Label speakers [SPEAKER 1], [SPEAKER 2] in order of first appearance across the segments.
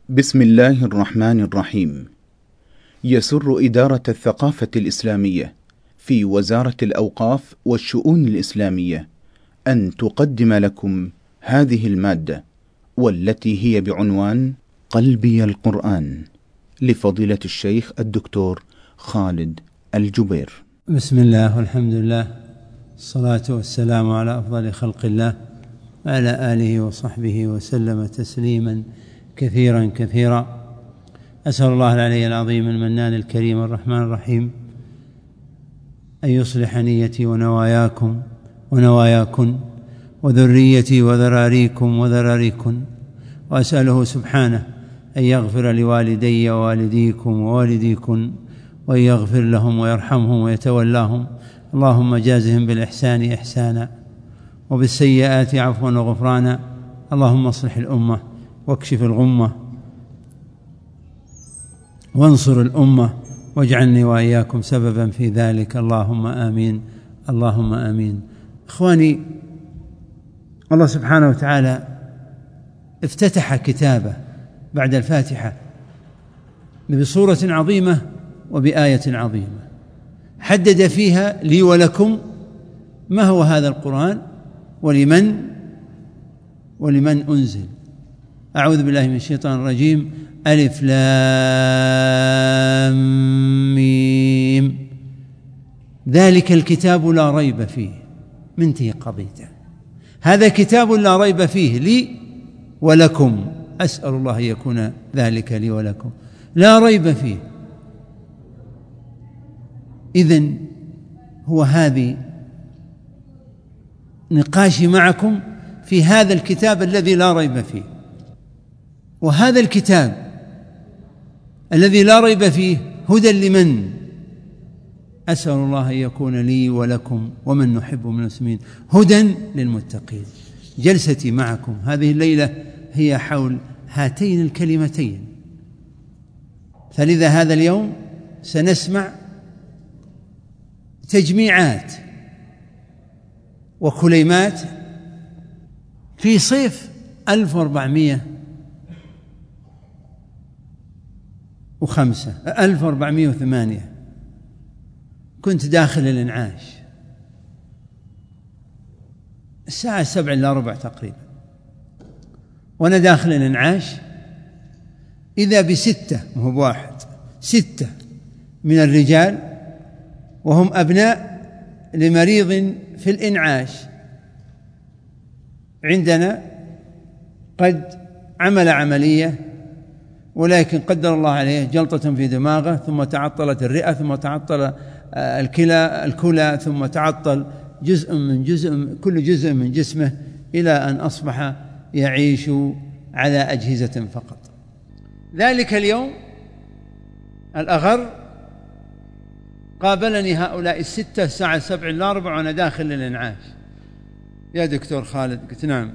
[SPEAKER 1] بسم الله الرحمن الرحيم. يسر إدارة الثقافة الإسلامية في وزارة الأوقاف والشؤون الإسلامية أن تقدم لكم هذه المادة، والتي هي بعنوان قلبي القرآن، لفضيلة الشيخ الدكتور خالد الجبير.
[SPEAKER 2] بسم الله والحمد لله، الصلاة والسلام على أفضل خلق الله وعلى آله وصحبه وسلم تسليما كثيرا كثيرا. أسأل الله العلي العظيم المنان الكريم الرحمن الرحيم أن يصلح نيتي ونواياكم ونواياكن وذريتي وذراريكم وذراريكن، وأسأله سبحانه أن يغفر لوالدي ووالديكم ووالديكن، وأن يغفر لهم ويرحمهم ويتولاهم. اللهم جازهم بالإحسان إحسانا وبالسيئات عفوا وغفرانا. اللهم اصلح الأمة واكشف الغمة وانصر الأمة واجعلني وإياكم سببا في ذلك، اللهم آمين اللهم آمين. إخواني، الله سبحانه وتعالى افتتح كتابه بعد الفاتحة بصورة عظيمة وبآية عظيمة حدد فيها لي ولكم ما هو هذا القرآن ولمن أنزل. أعوذ بالله من الشيطان الرجيم. ألف لام ميم، ذلك الكتاب لا ريب فيه، منتهي قضيته. هذا كتاب لا ريب فيه لي ولكم، أسأل الله أن يكون ذلك لي ولكم، لا ريب فيه. إذن هو هذه نقاشي معكم في هذا الكتاب الذي لا ريب فيه. وهذا الكتاب الذي لا ريب فيه هدى لمن؟ أسأل الله أن يكون لي ولكم ومن نحب من المسلمين هدى للمتقين. جلستي معكم هذه الليلة هي حول هاتين الكلمتين، فلذا هذا اليوم سنسمع تجميعات وكلمات في صيف 1408 كنت داخل الإنعاش الساعة 7:15 تقريبا، وأنا داخل الإنعاش إذا ب6 مو بواحد، 6 من الرجال وهم أبناء لمريض في الإنعاش عندنا قد عمل عملية، ولكن قدر الله عليه جلطة في دماغه، ثم تعطلت الرئة، ثم تعطل الكلى، ثم تعطل كل جزء من جسمه، إلى أن أصبح يعيش على أجهزة فقط. ذلك اليوم الأغر قابلني هؤلاء 6 الساعة 7:15 وأنا داخل الإنعاش. يا دكتور خالد، قلت نعم.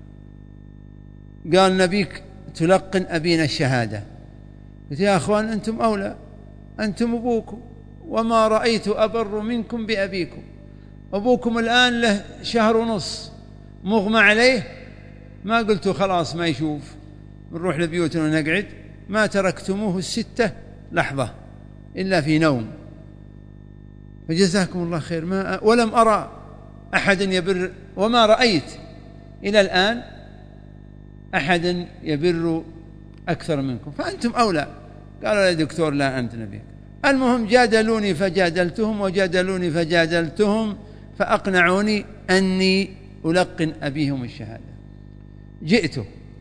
[SPEAKER 2] قال نبيك تلقن أبينا الشهادة. قلت يا أخوان أنتم أولى، أنتم أبوكم، وما رأيت أبر منكم بأبيكم. أبوكم الآن له 1.5 شهر مغمى عليه، ما قلتوا خلاص ما يشوف نروح لبيوتنا ونقعد، ما تركتموه 6 لحظة إلا في نوم، فجزاكم الله خير. ولم أرى أحد يبر، وما رأيت إلى الآن أحد يبر أكثر منكم، فأنتم أولى. قالوا يا دكتور لا أنت نبي. المهم جادلوني فجادلتهم، وجادلوني فجادلتهم، فأقنعوني أني ألقن أبيهم الشهادة. جئت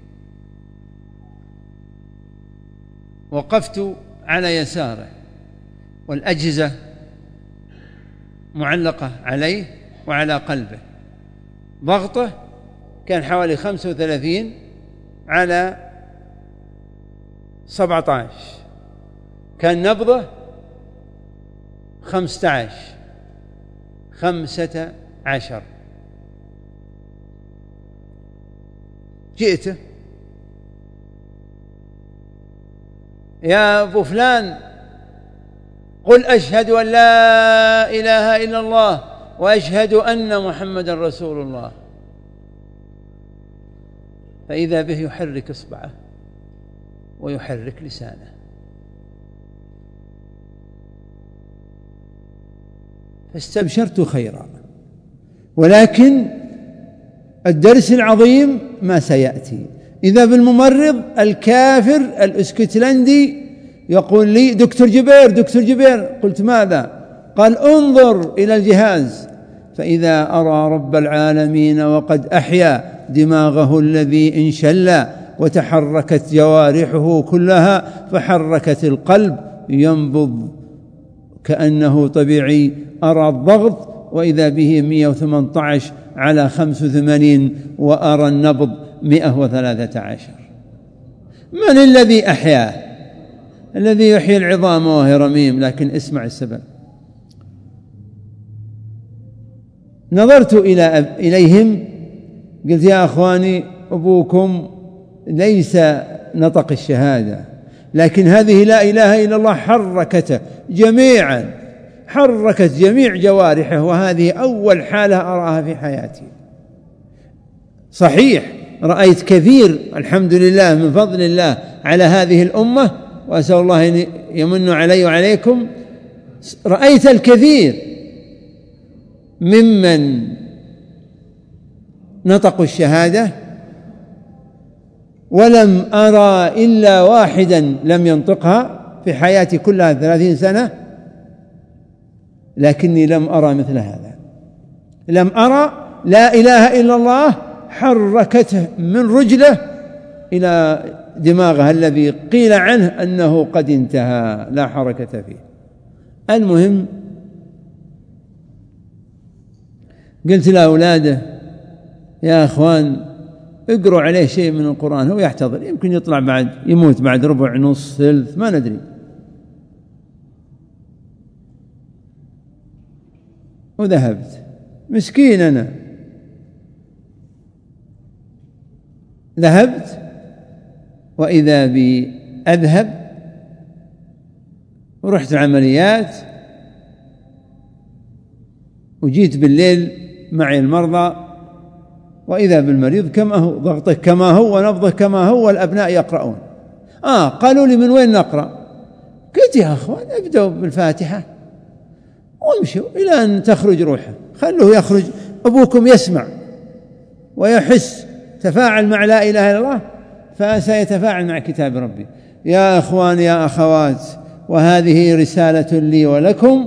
[SPEAKER 2] وقفت على يساره والأجهزة معلقة عليه وعلى قلبه، ضغطه كان حوالي 35 على 17، كان نبضه 15. جئت يا أبو فلان قل أشهد أن لا إله إلا الله وأشهد أن محمد رسول الله. فإذا به يحرك إصبعه ويحرك لسانه. فاستبشرت خيرا، ولكن الدرس العظيم ما سيأتي. إذا بالممرض الكافر الاسكتلندي يقول لي: دكتور جبير دكتور جبير. قلت: ماذا؟ قال: انظر إلى الجهاز، فإذا أرى رب العالمين وقد أحيا دماغه الذي انشل وتحركت جوارحه كلها، فحركت القلب ينبض كأنه طبيعي. أرى الضغط وإذا به 118 على 85، وأرى النبض 113. من الذي أحياه؟ الذي يحيي العظام وهي رميم. لكن اسمع السبب. نظرت إليهم قلت: يا أخواني، أبوكم ليس نطق الشهادة، لكن هذه لا إله إلا الله حركته جميعا، حركت جميع جوارحه، وهذه أول حالة أراها في حياتي. صحيح رأيت كثير الحمد لله من فضل الله على هذه الأمة، وأسأل الله أن يمن علي وعليكم. رأيت الكثير ممن نطقوا الشهادة، ولم أرى إلا واحدا لم ينطقها في حياتي كلها 30 سنة، لكني لم أرى مثل هذا. لم أرى لا إله إلا الله حركته من رجله إلى دماغه الذي قيل عنه أنه قد انتهى، لا حركة فيه. المهم قلت لأولاده: يا أخوان، اقروا عليه شيء من القرآن، هو يحتضر، يمكن يطلع يموت بعد ربع نص ثلث، ما ندري. وذهبت مسكين أنا، ذهبت وإذا بي أذهب ورحت العمليات، وجيت بالليل معي المرضى، وإذا بالمريض كما هو، ضغطه كما هو ونبضه كما هو، والأبناء يقرؤون. قالوا لي: من وين نقرأ؟ قلت: يا أخوان، ابدأوا بالفاتحة وامشوا إلى أن تخرج روحه، خلوه يخرج، أبوكم يسمع ويحس، تفاعل مع لا إله إلا الله فسيتفاعل مع كتاب ربي. يا أخوان يا أخوات، وهذه رسالة لي ولكم: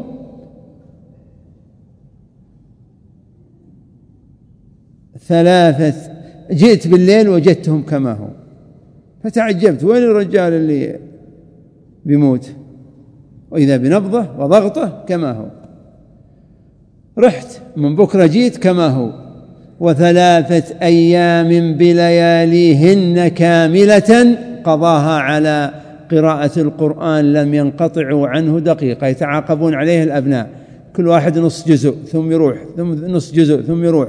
[SPEAKER 2] ثلاثة. جئت بالليل وجدتهم كما هو، فتعجبت: وين الرجال اللي بيموت؟ وإذا بنبضه وضغطه كما هو. رحت من بكرة جيت كما هو، 3 أيام بلياليهن كاملة قضاها على قراءة القرآن، لم ينقطعوا عنه دقيقة، يتعاقبون عليه الأبناء، كل واحد نص جزء ثم يروح، ثم نص جزء ثم يروح.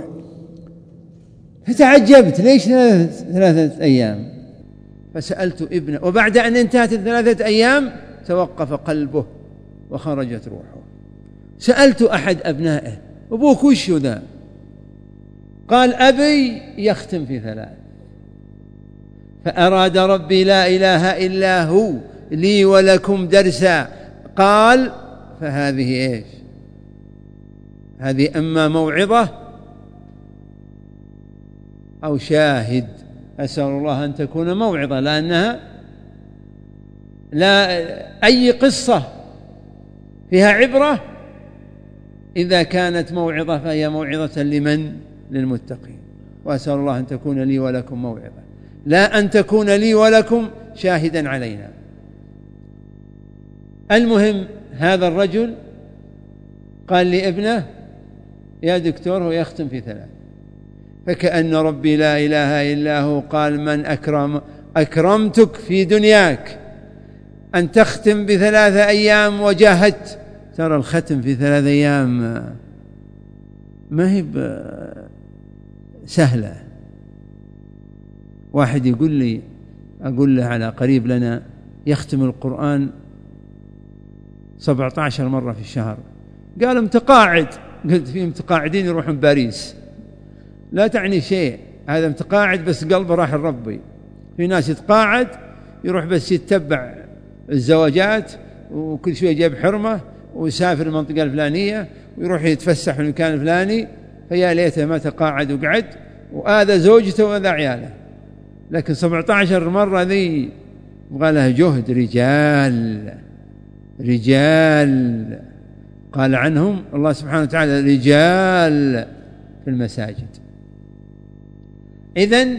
[SPEAKER 2] فتعجبت: ليش 3 أيام؟ فسألت ابنه، وبعد أن انتهت 3 أيام توقف قلبه وخرجت روحه. سألت أحد أبنائه: أبوك وش ذا؟ قال: أبي يختم في 3. فأراد ربي لا إله إلا هو لي ولكم درسا. قال: فهذه إيش؟ هذه أما موعظة أو شاهد. أسأل الله أن تكون موعظة، لأنها لا أي قصة فيها عبرة إذا كانت موعظة فهي موعظة لمن؟ للمتقين. وأسأل الله أن تكون لي ولكم موعظة، لا أن تكون لي ولكم شاهدا علينا. المهم هذا الرجل قال لابنه: يا دكتور، هو يختم في 3. فكأن ربي لا إله إلا هو قال: من أكرمتك في دنياك أن تختم ب3 أيام وجاهدت. ترى الختم في 3 أيام ما هي سهلة. واحد أقول له على قريب لنا يختم القرآن 17 مرة في الشهر. قال: متقاعد. قلت: في متقاعدين يروحون باريس، لا تعني شيء، هذا متقاعد بس قلبه راح لربي. في ناس يتقاعد يروح بس يتبع الزواجات، وكل شوية يجيب حرمة ويسافر المنطقة الفلانية ويروح يتفسح في المكان الفلاني، فيا ليته ما تقاعد وقعد وآذى زوجته وآذى عياله. لكن 17 مرة ذي يبغى لها جهد. رجال قال عنهم الله سبحانه وتعالى رجال في المساجد. إذن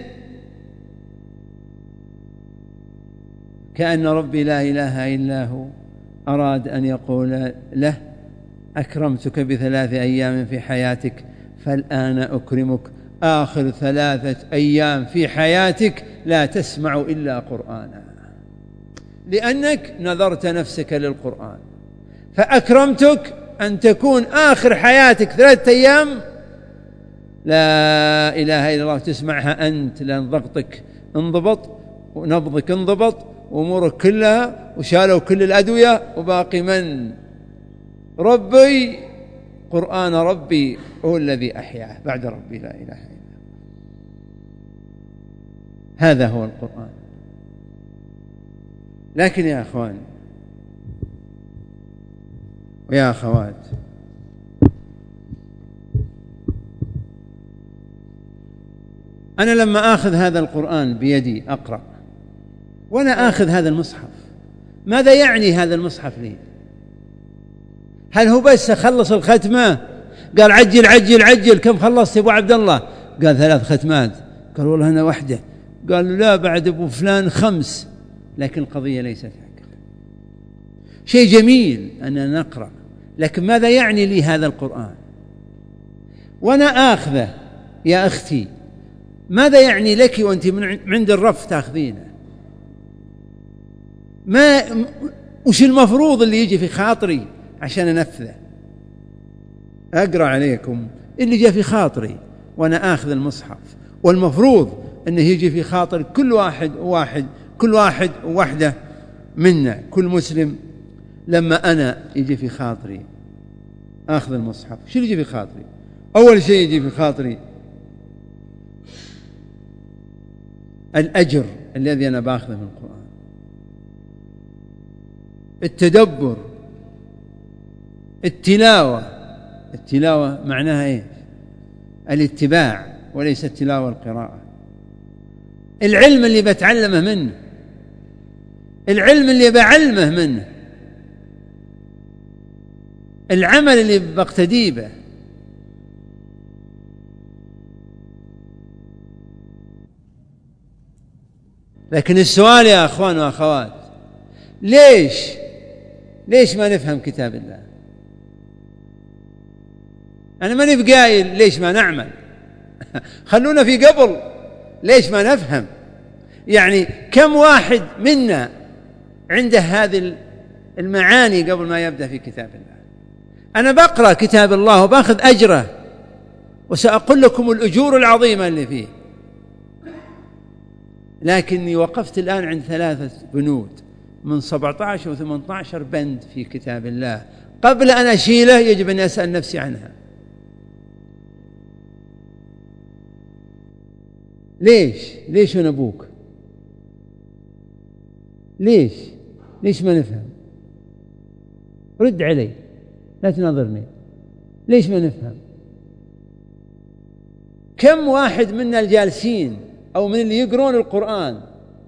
[SPEAKER 2] كأن ربي لا إله إلا هو أراد أن يقول له أكرمتك ب3 أيام في حياتك، فالآن أكرمك آخر 3 أيام في حياتك لا تسمع إلا قرآنا، لأنك نذرت نفسك للقرآن. فأكرمتك أن تكون آخر حياتك 3 أيام لا إله إلا الله تسمعها أنت، لأن ضغطك انضبط ونبضك انضبط وأمورك كلها، وشالوا كل الأدوية، وباقي من؟ ربي، قرآن ربي هو الذي أحياه بعد ربي لا إله إلا الله. هذا هو القرآن. لكن يا أخوان ويا أخوات، أنا لما آخذ هذا القرآن بيدي أقرأ، وأنا آخذ هذا المصحف، ماذا يعني هذا المصحف لي؟ هل هو بس أخلص الختمة؟ قال عجل عجل عجل، كم خلصت يا أبو عبد الله؟ قال 3 ختمات. قال والله أنا واحدة. قال لا، بعد أبو فلان 5. لكن القضية ليست هكذا. شيء جميل أننا نقرأ، لكن ماذا يعني لي هذا القرآن وأنا آخذه؟ يا أختي ماذا يعني لك وأنت من عند الرف تأخذينه؟ وش المفروض اللي يجي في خاطري عشان أنفذه؟ أقرأ عليكم اللي جاء في خاطري وأنا آخذ المصحف، والمفروض أنه يجي في خاطر كل واحد وواحدة منا، كل مسلم. لما أنا يجي في خاطري آخذ المصحف، شو يجي في خاطري؟ أول شيء يجي في خاطري الأجر الذي أنا باخذه من القرآن، التدبر، التلاوة معناها إيه؟ الاتباع وليس التلاوة القراءة. العلم اللي بتعلمه منه، العلم اللي بعلمه منه، العمل اللي بقتدي به. لكن السؤال يا أخوان وأخوات، ليش ما نفهم كتاب الله؟ أنا ماني بقايل ليش ما نعمل خلونا في قبل ليش ما نفهم. يعني كم واحد منا عنده هذه المعاني قبل ما يبدأ في كتاب الله؟ أنا بقرأ كتاب الله وباخذ أجره، وسأقول لكم الأجور العظيمة اللي فيه، لكني وقفت الآن عند 3 بنود من 17 و18 بند في كتاب الله. قبل أن أشيله يجب أن أسأل نفسي عنها. ليش أنا أبوك؟ ليش ما نفهم؟ رد علي، لا تناظرني. ليش ما نفهم؟ كم واحد منا الجالسين أو من اللي يقرون القرآن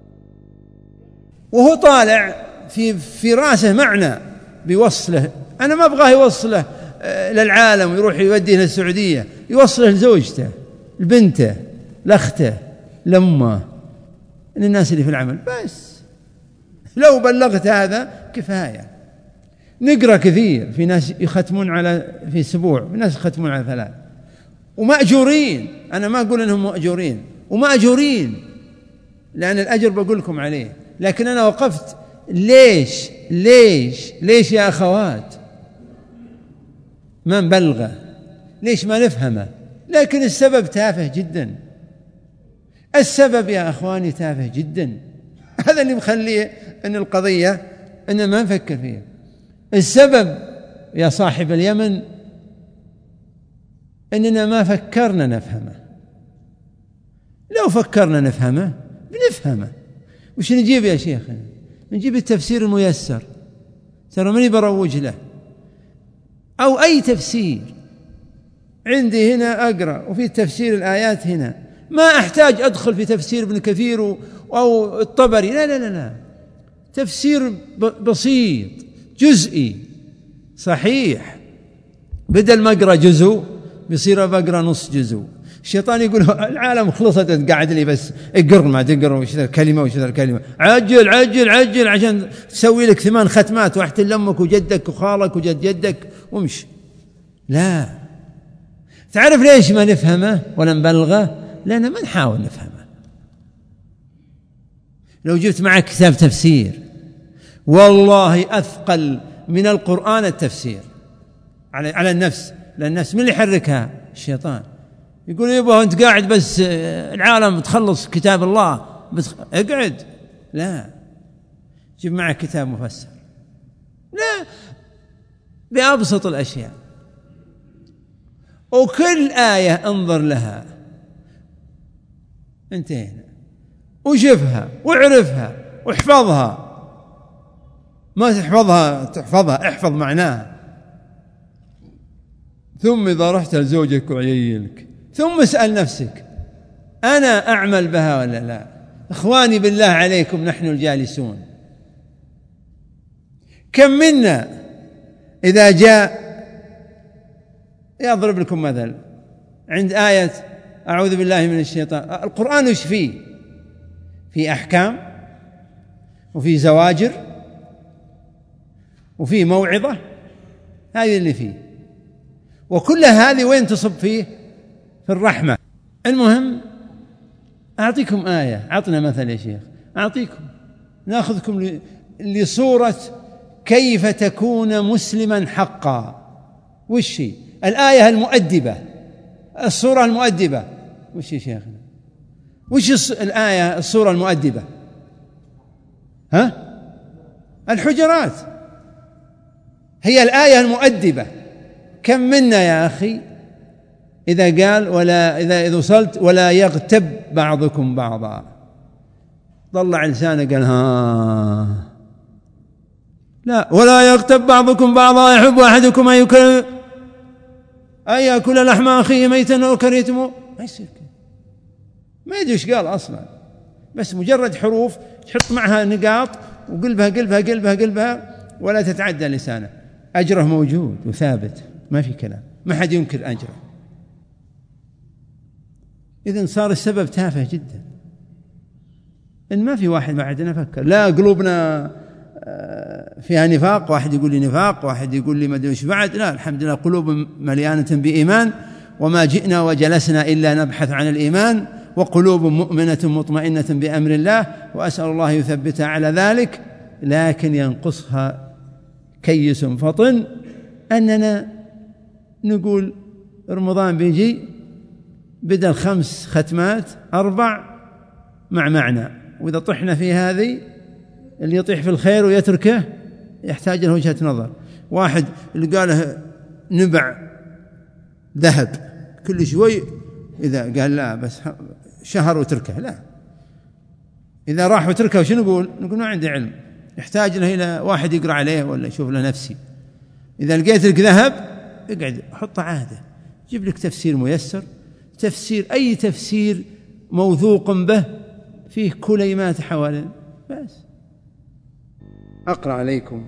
[SPEAKER 2] وهو طالع في راسه معنى بيوصله، أنا ما أبغاه يوصله للعالم ويروح يوديه للسعودية، يوصله لزوجته، لبنته، لأخته، لأمه، للناس اللي في العمل. بس لو بلغت هذا كفاية. نقرأ كثير، في ناس يختمون في أسبوع، في ناس يختمون على 3 ومأجورين. أنا ما أقول أنهم مأجورين، ومأجورين لأن الأجر بقول لكم عليه. لكن أنا وقفت ليش يا أخوات ما نبلغه؟ ليش ما نفهمه؟ لكن السبب تافه جدا، السبب يا أخواني تافه جدا. هذا اللي مخليه أن القضية أن ما نفكر فيها. السبب يا صاحب اليمن أننا ما فكرنا نفهمه. لو فكرنا نفهمه وش نجيب يا شيخنا؟ نجيب التفسير الميسر، ترى ماني بروج له، أو أي تفسير عندي هنا أقرأ، وفي تفسير الآيات هنا، ما أحتاج أدخل في تفسير ابن كثير أو الطبري، لا لا لا لا، تفسير بسيط جزئي صحيح، بدل ما أقرأ جزء بيصير بقرأ نص جزء. الشيطان يقول العالم خلصت، قاعد لي بس اقر ما تقر، وش ذا الكلمة وش ذا الكلمة، عجل عجل عجل عشان تسوي لك 8 ختمات واحد لأمك وجدك وخالك وجد جدك ومشي. لا، تعرف ليش ما نفهمه ولا نبلغه؟ لأننا ما نحاول نفهمه. لو جبت معك كتاب تفسير والله أثقل من القرآن التفسير على النفس، لأن النفس من اللي يحركها؟ الشيطان. يقول يبا أنت قاعد بس العالم تخلص كتاب الله بس اقعد، لا، جيب معك كتاب مفسر، لا، بأبسط الأشياء، وكل آية انظر لها، انتهينا، وشفها واعرفها واحفظها، ما تحفظها احفظ معناها. ثم إذا رحت لزوجك وعيالك ثم اسأل نفسك أنا أعمل بها ولا لا؟ إخواني بالله عليكم، نحن الجالسون كم منا إذا جاء، يضرب لكم مثل عند آية أعوذ بالله من الشيطان، القرآن وش فيه؟ في أحكام وفي زواجر وفي موعظة، هذه اللي فيه، وكل هذه وين تصب فيه؟ في الرحمة. المهم أعطيكم آية، عطنا مثل يا شيخ، أعطيكم، نأخذكم لصورة كيف تكون مسلما حقا. وش هي الآية المؤدبة، الصورة المؤدبة؟ وش يا شيخنا؟ وش الآية الصورة المؤدبة؟ الحجرات هي الآية المؤدبة. كم منا يا أخي إذا قال إذا وصلت ولا يغتب بعضكم بعضا، طلع لسانه قال لا، ولا يغتب بعضكم بعضا يحب أحدكم أن يأكل لحم أخيه ميتا أو كرهتموه، ما يصير كذا، ما يدري ايش قال أصلا، بس مجرد حروف تحط معها نقاط وقلبها قلبها قلبها قلبها ولا تتعدى لسانه، أجره موجود وثابت، ما في كلام، ما حد ينكر أجره. إذن صار السبب تافه جدا، إن ما في واحد بعدنا فكر، لا قلوبنا فيها نفاق، واحد يقول لي نفاق، واحد يقول لي ما أدري إيش بعد، لا، الحمد لله قلوب مليانة بإيمان، وما جئنا وجلسنا إلا نبحث عن الإيمان، وقلوب مؤمنة مطمئنة بأمر الله، وأسأل الله يثبتها على ذلك، لكن ينقصها كيس فطن أننا نقول رمضان بيجي بدل 5 ختمات 4 مع معنى، وإذا طحنا في هذه اللي يطيح في الخير ويتركه يحتاج له وجهة نظر. واحد اللي قاله نبع ذهب كل شوي، إذا قال لا بس شهر وتركه، لا، إذا راح وتركه وش نقول ما عندي علم، يحتاج له إلى واحد يقرأ عليه ولا يشوف له نفسي. إذا لقيت لك ذهب اقعد حط عادة، جيب لك تفسير ميسر، تفسير أي تفسير موثوق به، فيه كلمات حوالين، بس أقرأ عليكم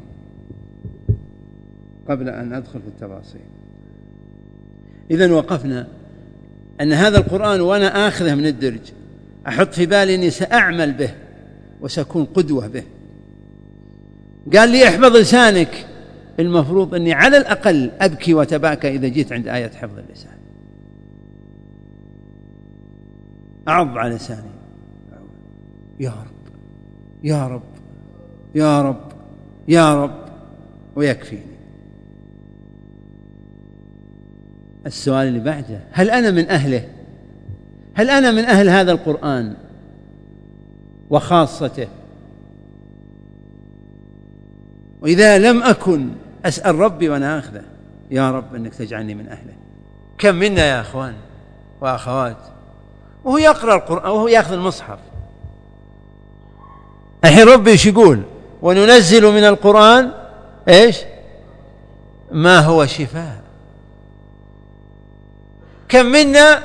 [SPEAKER 2] قبل أن أدخل في التفاصيل. إذن وقفنا أن هذا القرآن وأنا آخذه من الدرج أحط في بالي أني سأعمل به وسأكون قدوة به. قال لي احفظ لسانك، المفروض أني على الأقل أبكي وتباكى إذا جيت عند آية حفظ اللسان، أعض على لساني، يا رب يا رب يا رب يا رب، ويكفيني. السؤال اللي بعده، هل أنا من أهله؟ هل أنا من أهل هذا القرآن وخاصته؟ وإذا لم أكن أسأل ربي وأنا أخذه، يا رب أنك تجعلني من أهله. كم منا يا أخوان وأخوات وهو يقرأ القرآن وهو يأخذ المصحف الحين ربي ايش يقول؟ وننزل من القرآن ايش؟ ما هو شفاء. كم منا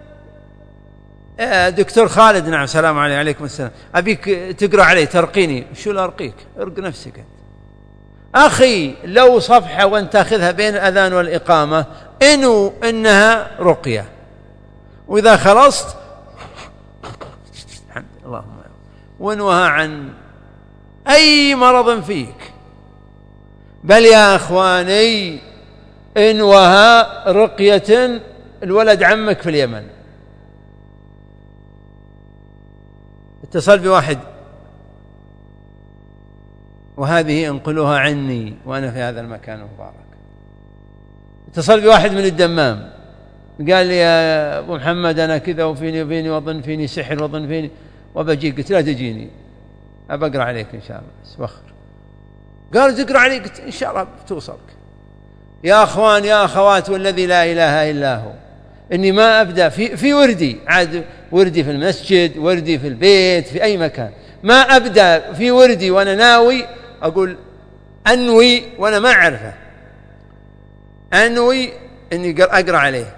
[SPEAKER 2] دكتور خالد، نعم سلام عليكم السلام، أبيك تقرأ علي ترقيني. شو لا أرقيك؟ ارق نفسك أخي. لو صفحة وانت تأخذها بين الأذان والإقامة إنها رقية، وإذا خلصت الحمد اللهم وانوها عن أي مرض فيك. بل يا أخواني انوها رقية الولد عمك في اليمن. اتصل بواحد، وهذه انقلوها عني وأنا في هذا المكان المبارك. اتصل بواحد من الدمام قال لي يا أبو محمد أنا كذا وفيني وظن فيني سحر وظن فيني وبجيك. قلت لا تجيني، أبقرأ عليك إن شاء الله. بس وخر. قال تقرأ عليك؟ قلت إن شاء الله توصلك. يا أخوان يا أخوات والذي لا إله إلا هو، إني ما أبدأ في وردي، عاد وردي في المسجد، وردي في البيت، في أي مكان، ما أبدأ في وردي وأنا ناوي أقول أنوي وأنا ما أعرفه، أنوي إني أقرأ عليه.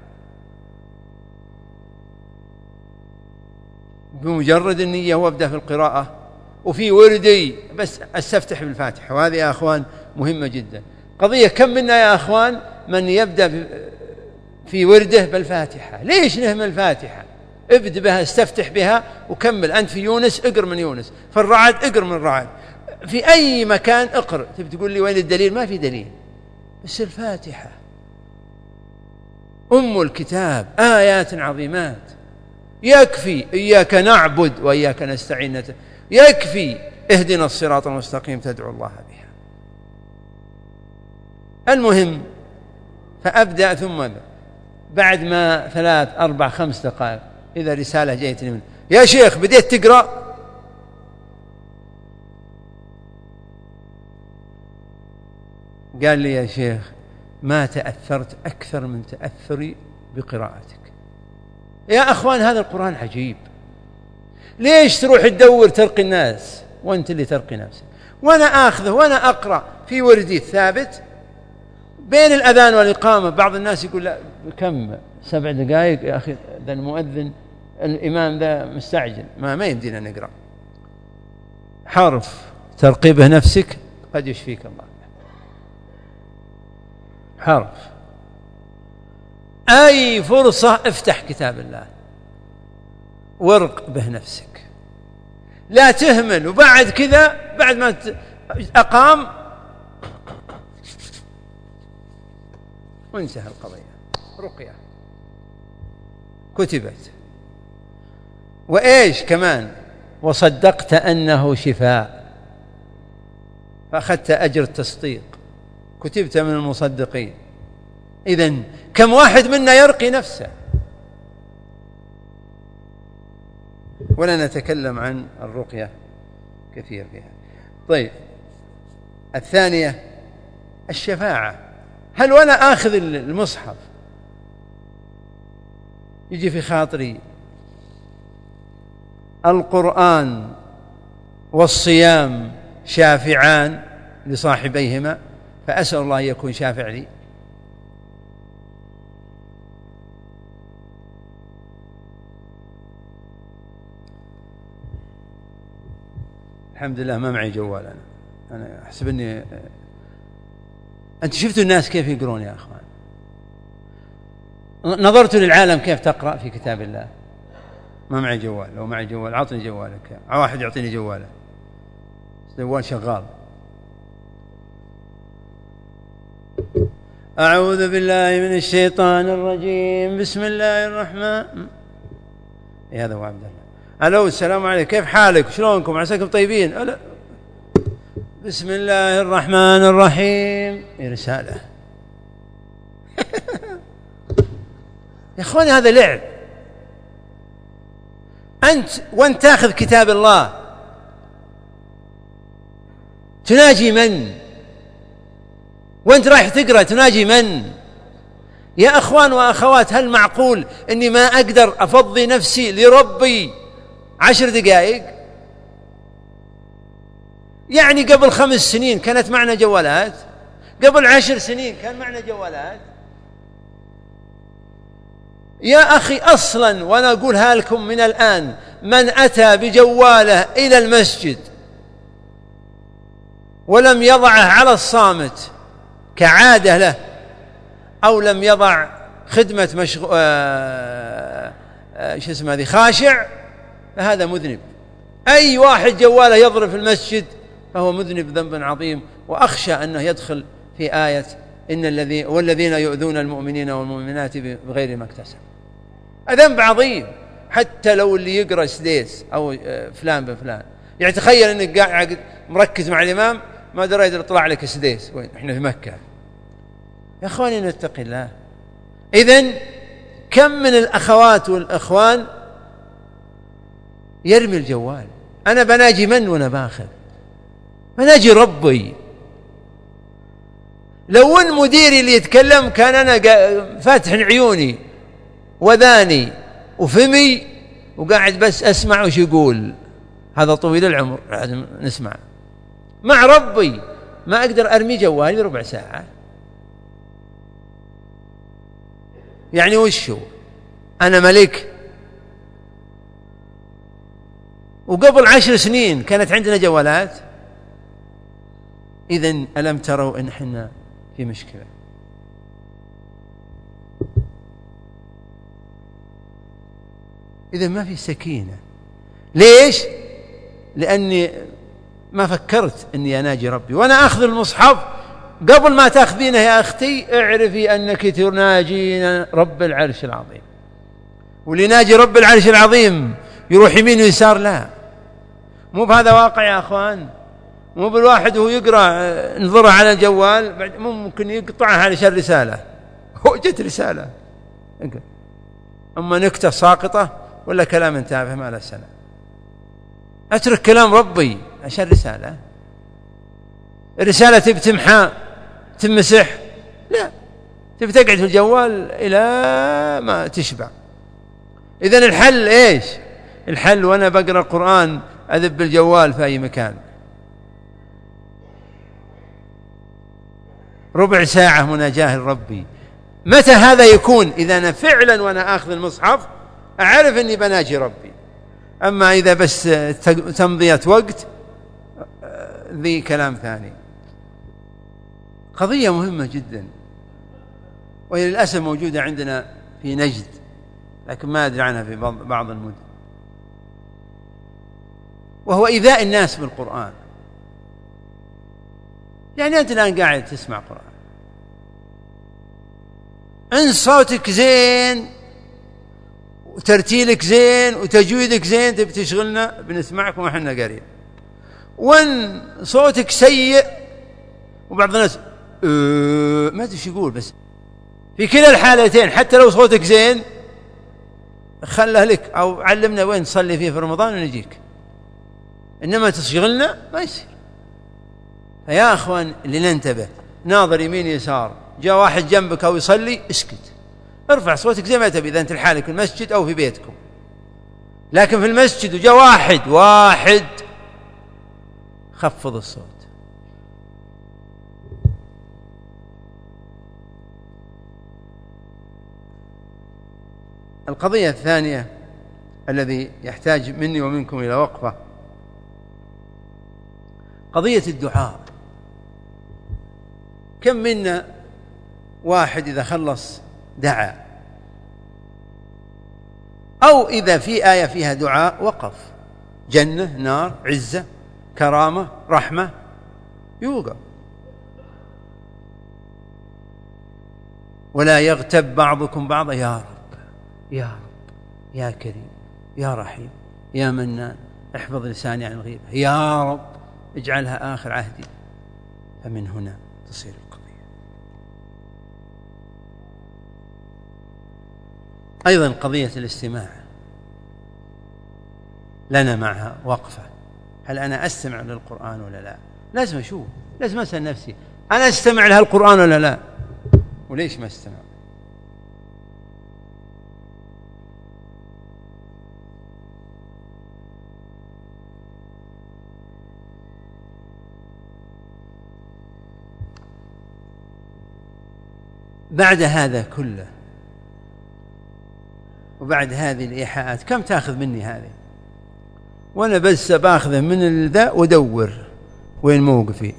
[SPEAKER 2] بمجرد النية وأبدأ في القراءة وفي وردي بس أستفتح بالفاتحة. وهذه يا أخوان مهمة جدا. قضية كم منا يا أخوان من يبدأ في ورده بالفاتحة؟ ليش نهمل الفاتحة؟ ابدأ بها، استفتح بها وكمل. أنت في يونس اقرأ من يونس، في الرعد اقرأ من الرعد، في أي مكان اقرأ. تقول لي وين الدليل؟ ما في دليل، بس الفاتحة أم الكتاب، آيات عظيمات. يكفي إياك نعبد وإياك نستعين، يكفي اهدنا الصراط المستقيم تدعو الله بها. المهم فأبدأ، ثم بعد ما 3 4 5 دقائق إذا رسالة جاءتني منه: يا شيخ بديت تقرأ؟ قال لي يا شيخ ما تأثرت أكثر من تأثري بقراءتك. يا أخوان هذا القرآن عجيب. ليش تروح تدور ترقي الناس وأنت اللي ترقي نفسك؟ وأنا آخذه وأنا أقرأ في وردي الثابت بين الأذان والإقامة. بعض الناس يقول لا كم 7 دقائق يا أخي، ذا المؤذن الإمام ذا مستعجل، ما يمدينا نقرأ. حرف ترقيبه نفسك قد يشفيك الله. حرف أي فرصة افتح كتاب الله وارق به نفسك، لا تهمل. وبعد كذا بعد ما أقام وانتهى القضية، رقية كتبت. وإيش كمان؟ وصدقت أنه شفاء، فأخذت أجر التصديق، كتبت من المصدقين. إذن كم واحد منا يرقي نفسه؟ ولا نتكلم عن الرقية كثير فيها. طيب الثانية الشفاعة. هل وأنا آخذ المصحف يجي في خاطري القرآن والصيام شافعان لصاحبيهما، فأسأل الله أن يكون شافع لي؟ الحمد لله ما معي جوال. أنا أحسب أني أنت شفتوا الناس كيف يقرون يا أخوان؟ نظرت للعالم كيف تقرأ في كتاب الله. ما معي جوال. لو معي جوال أعطني جوالك. واحد يعطيني جواله، جوال شغال. أعوذ بالله من الشيطان الرجيم. بسم الله الرحمن. هذا هو عبد الله. ألو السلام عليكم، كيف حالك؟ شلونكم؟ عساكم طيبين؟ ألا بسم الله الرحمن الرحيم. رسالة. يا أخواني هذا لعب. أنت وأنت تأخذ كتاب الله تناجي من؟ وأنت رايح تقرأ تناجي من؟ يا أخوان وأخوات، هل معقول أني ما أقدر أفضي نفسي لربي 10 دقائق؟ يعني قبل 5 سنين كانت معنا جوالات، قبل 10 سنين كان معنا جوالات. يا أخي أصلا، وأنا أقولها لكم من الآن، من أتى بجواله إلى المسجد ولم يضعه على الصامت كعادة له، أو لم يضع خدمة خاشع، فهذا مذنب. أي واحد جواله يضرب في المسجد فهو مذنب ذنب عظيم، وأخشى أنه يدخل في آية والذين يؤذون المؤمنين والمؤمنات بغير ما اكتسبوا. ذنب عظيم. حتى لو اللي يقرأ سديس أو فلان بفلان، يعني تخيل أنك قاعد مركز مع الإمام ما دريت يطلع لك سديس، وين إحنا في مكة. يا أخواني نتقي الله. إذن كم من الأخوات والأخوان يرمي الجوال. أنا بناجي من وأنا باخذ؟ بناجي ربي. لو أن مديري اللي يتكلم كان أنا فاتح عيوني وذاني وفمي وقاعد بس أسمع وش يقول، هذا طويل العمر لازم نسمع. مع ربي ما أقدر أرمي جوالي ربع ساعة. يعني وشو أنا ملك؟ وقبل 10 سنين كانت عندنا جوالات. إذن ألم تروا إن إحنا في مشكلة؟ إذن ما في سكينة. ليش؟ لأني ما فكرت أني أناجي ربي. وأنا أخذ المصحف، قبل ما تأخذينه يا أختي اعرفي أنك تناجين رب العرش العظيم. واللي ناجي رب العرش العظيم يروح يمين ويسار؟ لا، مو بهذا واقع يا أخوان. مو بالواحد وهو يقرأ نظره على الجوال ممكن يقطعها علشان رسالة، هو جت رسالة، أما نكتة ساقطة ولا كلام تافه ما له سنة. أترك كلام ربي عشان رسالة. الرسالة تبي تمحى تمسح؟ لا، تبي تقعد في الجوال إلى ما تشبع. إذن الحل إيش؟ الحل وأنا بقرأ القرآن أذب الجوال في أي مكان. ربع ساعة مناجاة لربي. متى هذا يكون؟ إذا أنا فعلا وأنا آخذ المصحف أعرف أني بناجي ربي. أما إذا بس تمضية وقت ذي كلام ثاني. قضية مهمة جدا، وهي للأسف موجودة عندنا في نجد، لكن ما أدري عنها في بعض المدن، وهو إيذاء الناس بالقرآن. يعني أنت الآن قاعد تسمع قرآن، إن صوتك زين وترتيلك زين وتجويدك زين تبي تشغلنا بنسمعك وإحنا قارين، وإن صوتك سيء وبعض الناس ما أدري يقول، بس في كلا الحالتين حتى لو صوتك زين خله لك، أو علمنا وين تصلي فيه في رمضان ونجيك، إنما تشغلنا ما يصير. فيا أخوان اللي ننتبه، ناظر يمين يسار، جاء واحد جنبك أو يصلي اسكت، ارفع صوتك زي ما تبي إذا أنت لحالك في المسجد أو في بيتكم. لكن في المسجد وجاء واحد خفض الصوت. القضية الثانية الذي يحتاج مني ومنكم إلى وقفة، قضية الدعاء. كم منا واحد إذا خلص دعا، أو إذا في آية فيها دعاء وقف، جنة نار عزة كرامة رحمة، يوقف. ولا يغتب بعضكم بعضا، يا رب يا رب يا كريم يا رحيم يا منان احفظ لساني عن الغيبة، يا رب اجعلها آخر عهدي. فمن هنا تصير القضية. أيضا قضية الاستماع لنا معها وقفة. هل أنا أستمع للقرآن ولا لا؟ لازم أشوف، لازم أسأل نفسي أنا أستمع لها القرآن ولا لا، وليش ما أستمع؟ بعد هذا كله وبعد هذه الإيحاءات كم تأخذ مني هذه؟ وأنا بس باخذه من ذا ودور وين موقفي.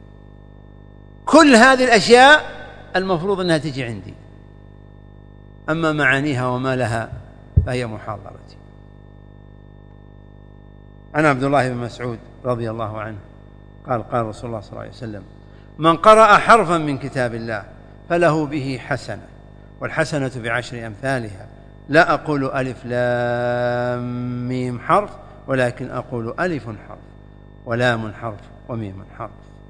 [SPEAKER 2] كل هذه الأشياء المفروض أنها تجي عندي، أما معانيها وما لها فهي محاضرتي. أنا عبد الله بن مسعود رضي الله عنه قال قال رسول الله صلى الله عليه وسلم: من قرأ حرفا من كتاب الله فله به حسنة، والحسنة بعشر أمثالها، لا أقول ألف لام ميم حرف، ولكن أقول ألف حرف ولام حرف وميم حرف.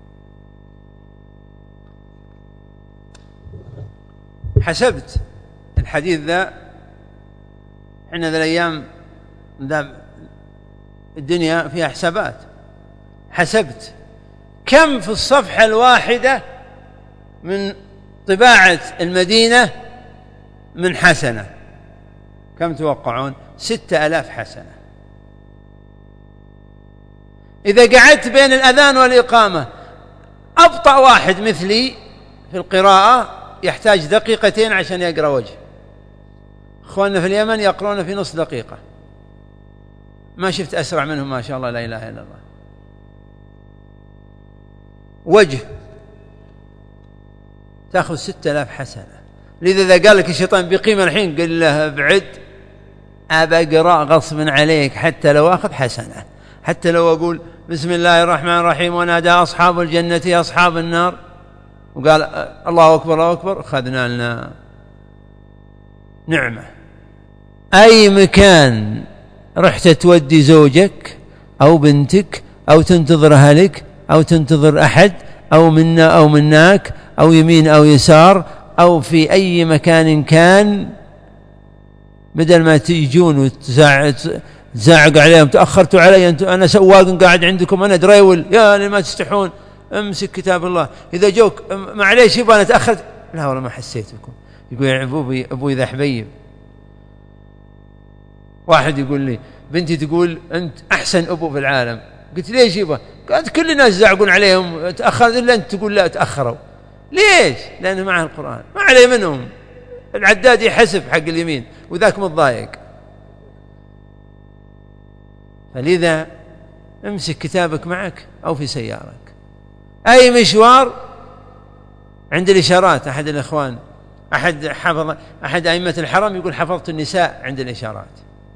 [SPEAKER 2] حسبت الحديث ذا، حين ذا الأيام الدنيا فيها حسابات، حسبت كم في الصفحة الواحدة من طباعة المدينة من حسنة. كم توقعون؟ 6000 حسنة. إذا قعدت بين الأذان والإقامة، أبطأ واحد مثلي في القراءة يحتاج دقيقتين عشان يقرأ وجه. أخواننا في اليمن يقرؤون في نص دقيقة، ما شفت أسرع منهم ما شاء الله، لا إله إلا الله. وجه تأخذ 6000 حسنة. لذا إذا قال لك الشيطان بقيمة الحين قل له ابعد، أبى أقرأ غصبا عليك حتى لو أخذ حسنة، حتى لو أقول بسم الله الرحمن الرحيم ونادى أصحاب الجنة أصحاب النار وقال الله أكبر الله أكبر، أخذنا لنا نعمة. أي مكان رحت تودي زوجك أو بنتك أو تنتظر أهلك أو تنتظر أحد أو منا أو مناك أو يمين أو يسار أو في أي مكان كان، بدل ما تيجون وتزعق عليهم تأخرتوا علي، أنا سواق قاعد عندكم، أنا دريول، يا لما تستحون، امسك كتاب الله. إذا جوك معليش يبغى أنا تأخرت، لا والله ما حسيتكم. يقول يا أبوي ذا حبيب. واحد يقول لي بنتي تقول أنت أحسن أبو في العالم. قلت ليش يبغى؟ قالت كل الناس يزعقون عليهم تأخر إلا أنت تقول لا تأخروا. ليش؟ لأنه معه القرآن، ما عليه منهم. العداد يحسب حق اليمين وذاك متضايق. فلذا امسك كتابك معك أو في سيارك، أي مشوار. عند الإشارات أحد الإخوان أحد أئمة الحرم يقول حفظت النساء عند الإشارات.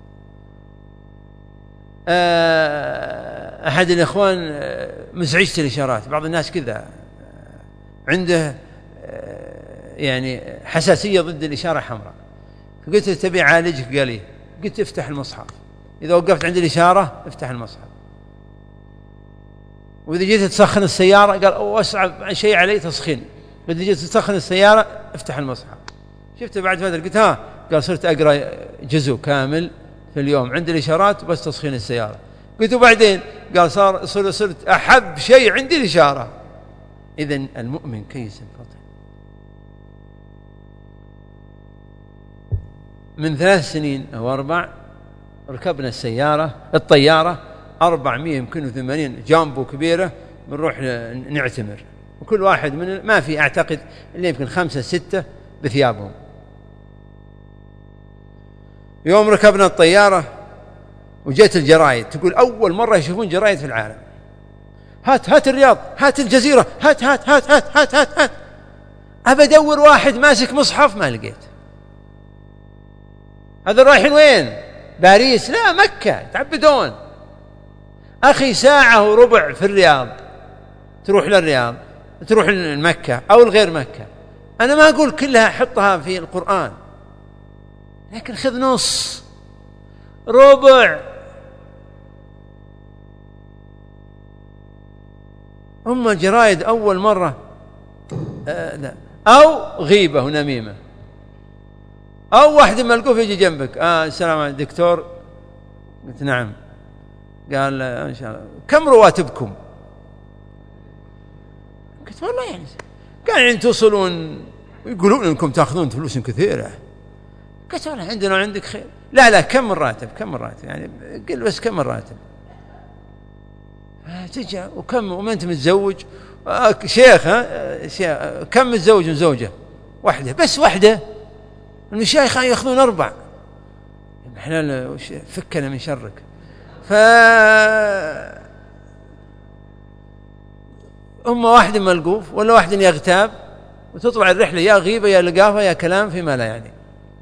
[SPEAKER 2] أحد الإخوان مزعجة الإشارات، بعض الناس كذا عنده يعني حساسية ضد الإشارة حمراء. فقلت تبي عالجك؟ قال لي. قلت افتح المصحف، إذا وقفت عند الإشارة افتح المصحف، وإذا جيت تسخن السيارة قال أصعب شيء علي تسخين، إذا جيت تسخن السيارة افتح المصحف. شفت بعد فترة قلت ها، قال صرت أقرأ جزء كامل في اليوم عند الإشارات بس تسخين السيارة. قلت وبعدين؟ قال صرت أحب شيء عندي الإشارة. إذن المؤمن كيس فطن. من 3 سنين أو 4 ركبنا الطيارة 400 يمكن 80 جامبو كبيرة، بنروح نعتمر، وكل واحد من ما في أعتقد اللي يمكن 5 6 بثيابهم. يوم ركبنا الطيارة وجيت الجرايد تقول أول مرة يشوفون جرايد في العالم، هات الرياض، هات الجزيرة، هات هات هات هات هات هات, هات. أبى أدور واحد ماسك مصحف ما لقيت. هذا رايحين وين؟ باريس؟ لا، مكة، تعبدون. أخي 1.25 ساعة في الرياض، تروح للرياض، تروح لمكة أو الغير مكة. أنا ما أقول كلها حطها في القرآن، لكن خذ نص ربع. أما الجرايد أول مرة لا. أو غيبة ونميمة، أو واحد ملقوف يجي جنبك، السلام عليكم دكتور. قلت نعم. قال إن شاء الله كم رواتبكم؟ قلت والله يعني قال يعني توصلون ويقولون انكم تاخذون فلوس كثيره. قلت والله عندنا وعندك خير. لا كم الراتب يعني قل بس كم الراتب. تجي وكم وما انت متزوج؟ شيخ شيخ كم متزوج من زوجه؟ وحده، بس وحده. المشايخ يأخذون 4. احنا فكنا من شرك. أما واحد ملقوف ولا واحد يغتاب، وتطلع الرحلة يا غيبة يا لقافة يا كلام فيما لا يعني.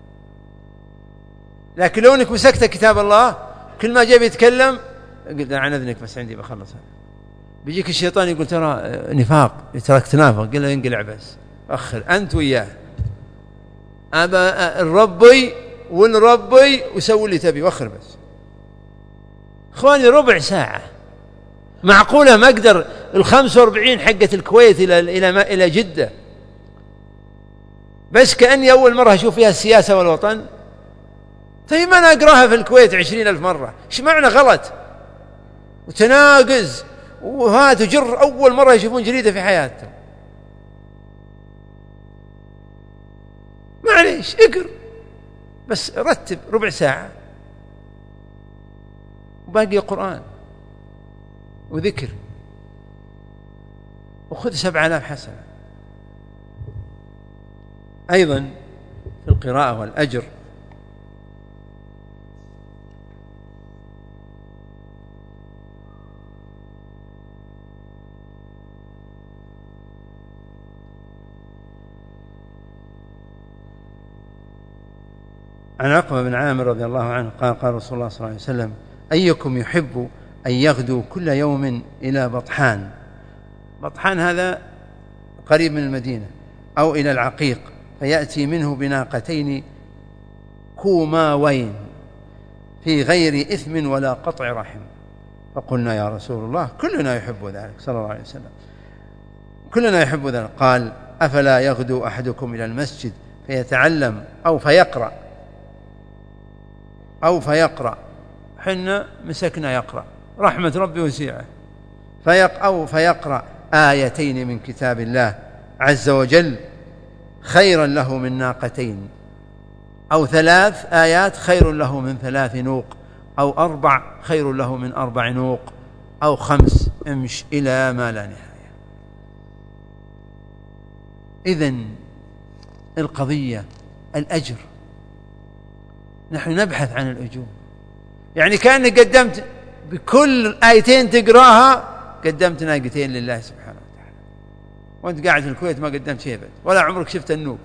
[SPEAKER 2] لكن لو انك مسكت كتاب الله كل ما جاء بيتكلم قلت عن اذنك بس عندي بخلص. بيجيك الشيطان يقول ترى نفاق، تراك تنافق، قل له انقلع بس اخر انت وياه، ابا الربي والربي وسوي اللي تبي واخر بس. اخواني ربع ساعة معقولة ما اقدر 45 حقة الكويت الى جدة بس كأني اول مرة اشوف فيها السياسة والوطن؟ طيب ما أنا أقرأها في الكويت 20,000 مرة، إيش معنى غلط وتناقز وهات وجر؟ أول مرة يشوفون جريدة في حياتهم. معليش اقر بس رتب ربع ساعة وباقي قرآن وذكر وخذ 7,000 حسنة. أيضا في القراءة والأجر عن عقبة بن عامر رضي الله عنه قال قال رسول الله صلى الله عليه وسلم: أيكم يحب أن يغدو كل يوم إلى بطحان، بطحان هذا قريب من المدينة، أو إلى العقيق، فيأتي منه بناقتين كوماوين في غير إثم ولا قطع رحم. فقلنا يا رسول الله كلنا يحب ذلك صلى الله عليه وسلم، كلنا يحب ذلك. قال: أفلا يغدو أحدكم إلى المسجد فيتعلم أو فيقرأ، حنا مسكنا يقرأ، رحمة ربي وسيعة، أو فيقرأ آيتين من كتاب الله عز وجل خيرا له من ناقتين، أو 3 آيات خير له من 3 نوق، أو 4 خير له من 4 نوق، أو 5 امش إلى ما لا نهاية. إذن القضية الأجر، نحن نبحث عن الأجور. يعني كأنك قدمت بكل آيتين تقراها قدمت ناقتين لله سبحانه وتعالى، وانت قاعد في الكويت ما قدمت شيء بد، ولا عمرك شفت النوق.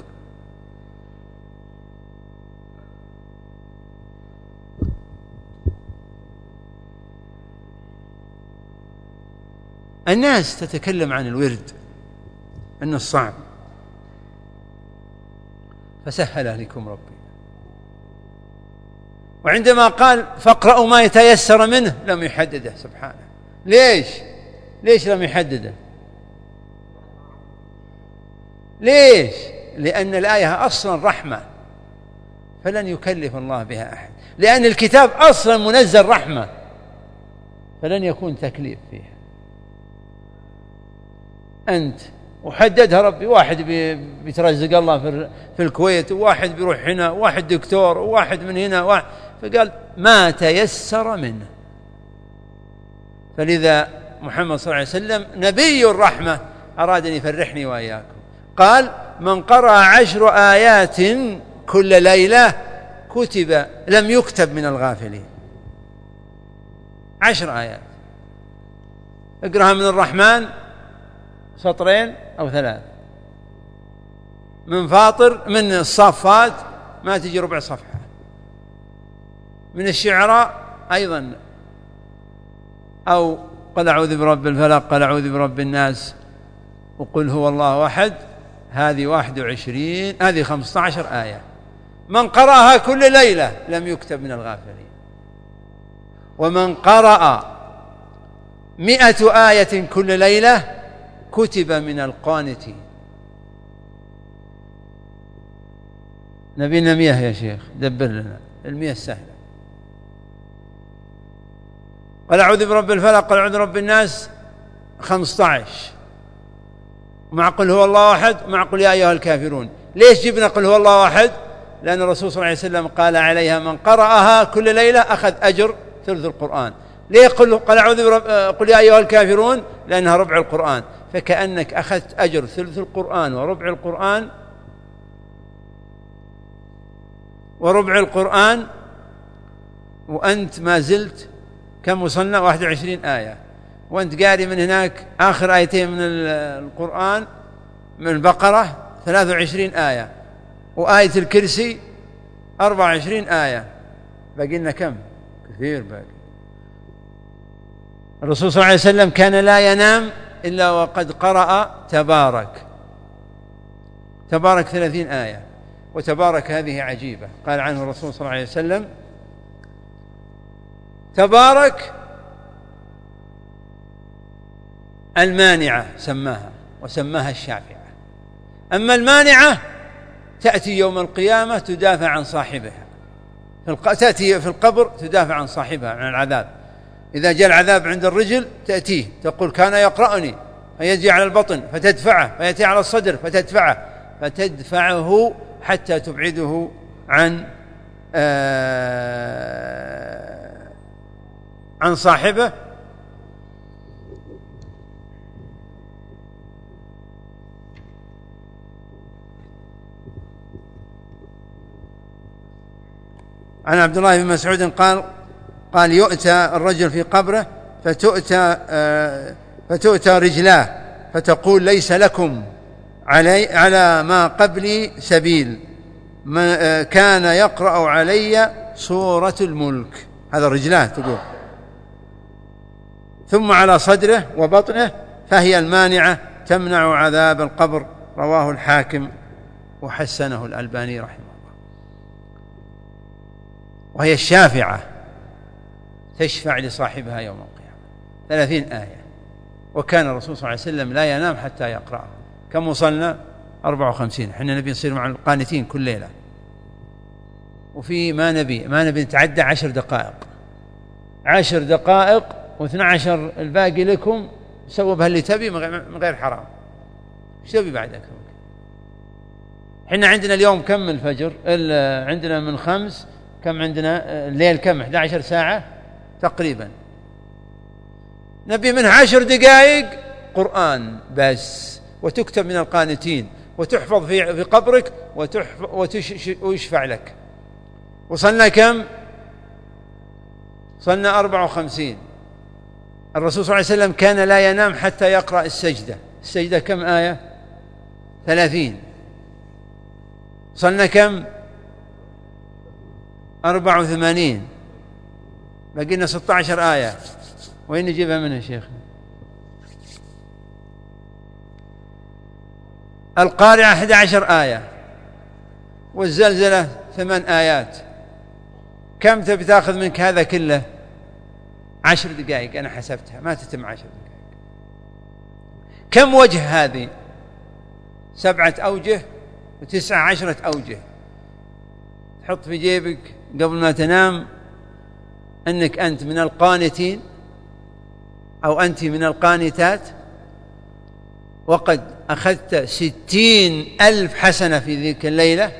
[SPEAKER 2] الناس تتكلم عن الورد أنه صعب، فسهل لكم ربي. وعندما قال فاقرأوا ما يتيسر منه لم يحدده سبحانه. ليش لم يحدده؟ ليش؟ لأن الآية أصلا رحمة، فلن يكلف الله بها أحد، لأن الكتاب أصلا منزل رحمة، فلن يكون تكليف فيها. أنت وحددها ربي، واحد بيترزق الله في الكويت، وواحد بيروح هنا، وواحد دكتور، وواحد من هنا، فقال ما تيسر منه. فلذا محمد صلى الله عليه وسلم نبي الرحمة أراد أن يفرحني وإياكم، قال: من قرأ 10 آيات كل ليلة لم يكتب من الغافلين. 10 آيات اقرأها من الرحمن 2 أو 3، من فاطر، من الصافات ما تجي ربع صفحة، من الشعراء أيضا، أو قل أعوذ برب الفلق، قل أعوذ برب الناس، وقل هو الله أحد، هذه 21، هذه 15 آية. من قرأها كل ليلة لم يكتب من الغافلين. ومن قرأ 100 آية كل ليلة كتب من القانتين. نبينا 100 يا شيخ، دبر لنا 100 سهلة. قل أعوذ برب الفلق، قل أعوذ برب الناس 15، مع قل هو الله أحد، مع قل يا أيها الكافرون. ليش جبنا قل هو الله أحد؟ لأن الرسول صلى الله عليه وسلم قال عليها: من قرأها كل ليلة أخذ أجر ثلث القرآن. ليه قل أعوذ برب قل يا أيها الكافرون؟ لأنها ربع القرآن، فكأنك أخذت أجر ثلث القرآن وربع القرآن وربع القرآن، وأنت ما زلت كم وصلنا 21 آية، وأنت قاري من هناك آخر آيتين من القرآن من البقرة 23 آية، وآية الكرسي 24 آية، باقي لنا كم؟ كثير باقي. الرسول صلى الله عليه وسلم كان لا ينام إلا وقد قرأ تبارك 30 آية، وتبارك هذه عجيبة. قال عنه الرسول صلى الله عليه وسلم: تبارك المانعة سماها، وسماها الشافعة. أما المانعة تأتي يوم القيامة تدافع عن صاحبها، تأتي في القبر تدافع عن صاحبها عن العذاب. إذا جاء العذاب عند الرجل تأتيه تقول: كان يقرأني، فيجي على البطن فتدفعه، فيأتي على الصدر فتدفعه حتى تبعده عن صاحبه. عن عبد الله بن مسعود قال: يؤتى الرجل في قبره فتؤتى رجلاه فتقول: ليس لكم على ما قبلي سبيل، كان يقرأ علي سورة الملك. هذا رجلاه تقول. ثم على صدره وبطنه، فهي المانعة تمنع عذاب القبر. رواه الحاكم وحسنه الألباني رحمه الله. وهي الشافعة تشفع لصاحبها يوم القيامة 30 آية. وكان الرسول صلى الله عليه وسلم لا ينام حتى يقرأه. كم وصلنا؟ 54. احنا نبي نصير مع القانتين كل ليلة، وفي ما نبي نتعدى 10 دقائق 10 دقائق و12 الباقي لكم. سووا بها اللي تبي من غير حرام. ايش تبي بعد أكثر؟ احنا عندنا اليوم كم الفجر؟ عندنا من 5. كم عندنا الليل؟ كم 11 ساعة تقريبا. نبي منها 10 دقائق قرآن بس، وتكتب من القانتين، وتحفظ في قبرك، ويشفع لك. وصلنا كم؟ صلنا 54. الرسول صلى الله عليه وسلم كان لا ينام حتى يقرأ السجدة كم آية؟ 30. صلنا كم؟ 84. بقينا 16 آية. وين نجيبها منها شيخ؟ القارعة 11 آية، والزلزلة 8 آيات. كم تبي تأخذ منك هذا كله؟ 10 دقائق. أنا حسبتها ما تتم 10 دقائق. كم وجه هذه؟ 7 أوجه و9 10 أوجه. تحط في جيبك قبل ما تنام أنك أنت من القانتين أو أنت من القانتات، وقد أخذت 60,000 حسنة في ذيك الليلة،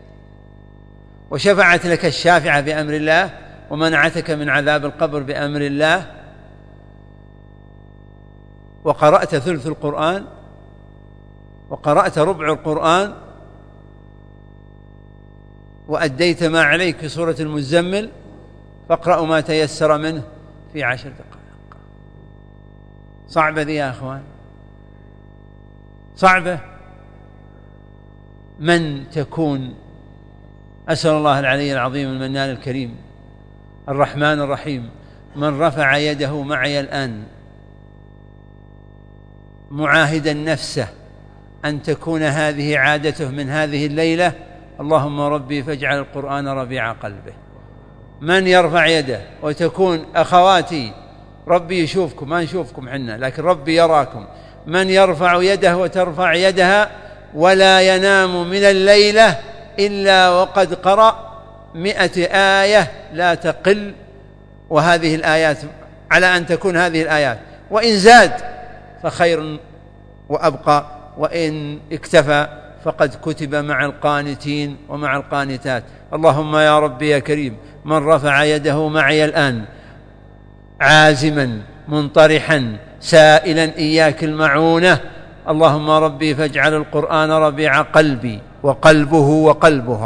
[SPEAKER 2] وشفعت لك الشافعة بأمر الله، ومنعتك من عذاب القبر بأمر الله، وقرأت ثلث القرآن، وقرأت ربع القرآن، وأديت ما عليك في سورة المزمل، فاقرأوا ما تيسر منه في 10 دقائق. صعبة ذي يا أخوان، صعبة. من تكون؟ أسأل الله العلي العظيم المنان الكريم الرحمن الرحيم من رفع يده معي الآن معاهدا نفسه أن تكون هذه عادته من هذه الليلة: اللهم ربي فاجعل القرآن ربيع قلبه. من يرفع يده؟ وتكون أخواتي، ربي يشوفكم، ما نشوفكم حنا لكن ربي يراكم. من يرفع يده وترفع يدها ولا ينام من الليلة إلا وقد قرأ 100 آية لا تقل، وهذه الآيات على أن تكون هذه الآيات، وإن زاد فخير وأبقى، وإن اكتفى فقد كتب مع القانتين ومع القانتات. اللهم يا ربي يا كريم، من رفع يده معي الآن عازما منطرحا سائلا إياك المعونة، اللهم ربي فاجعل القرآن ربيع قلبي وقلبه وقلبها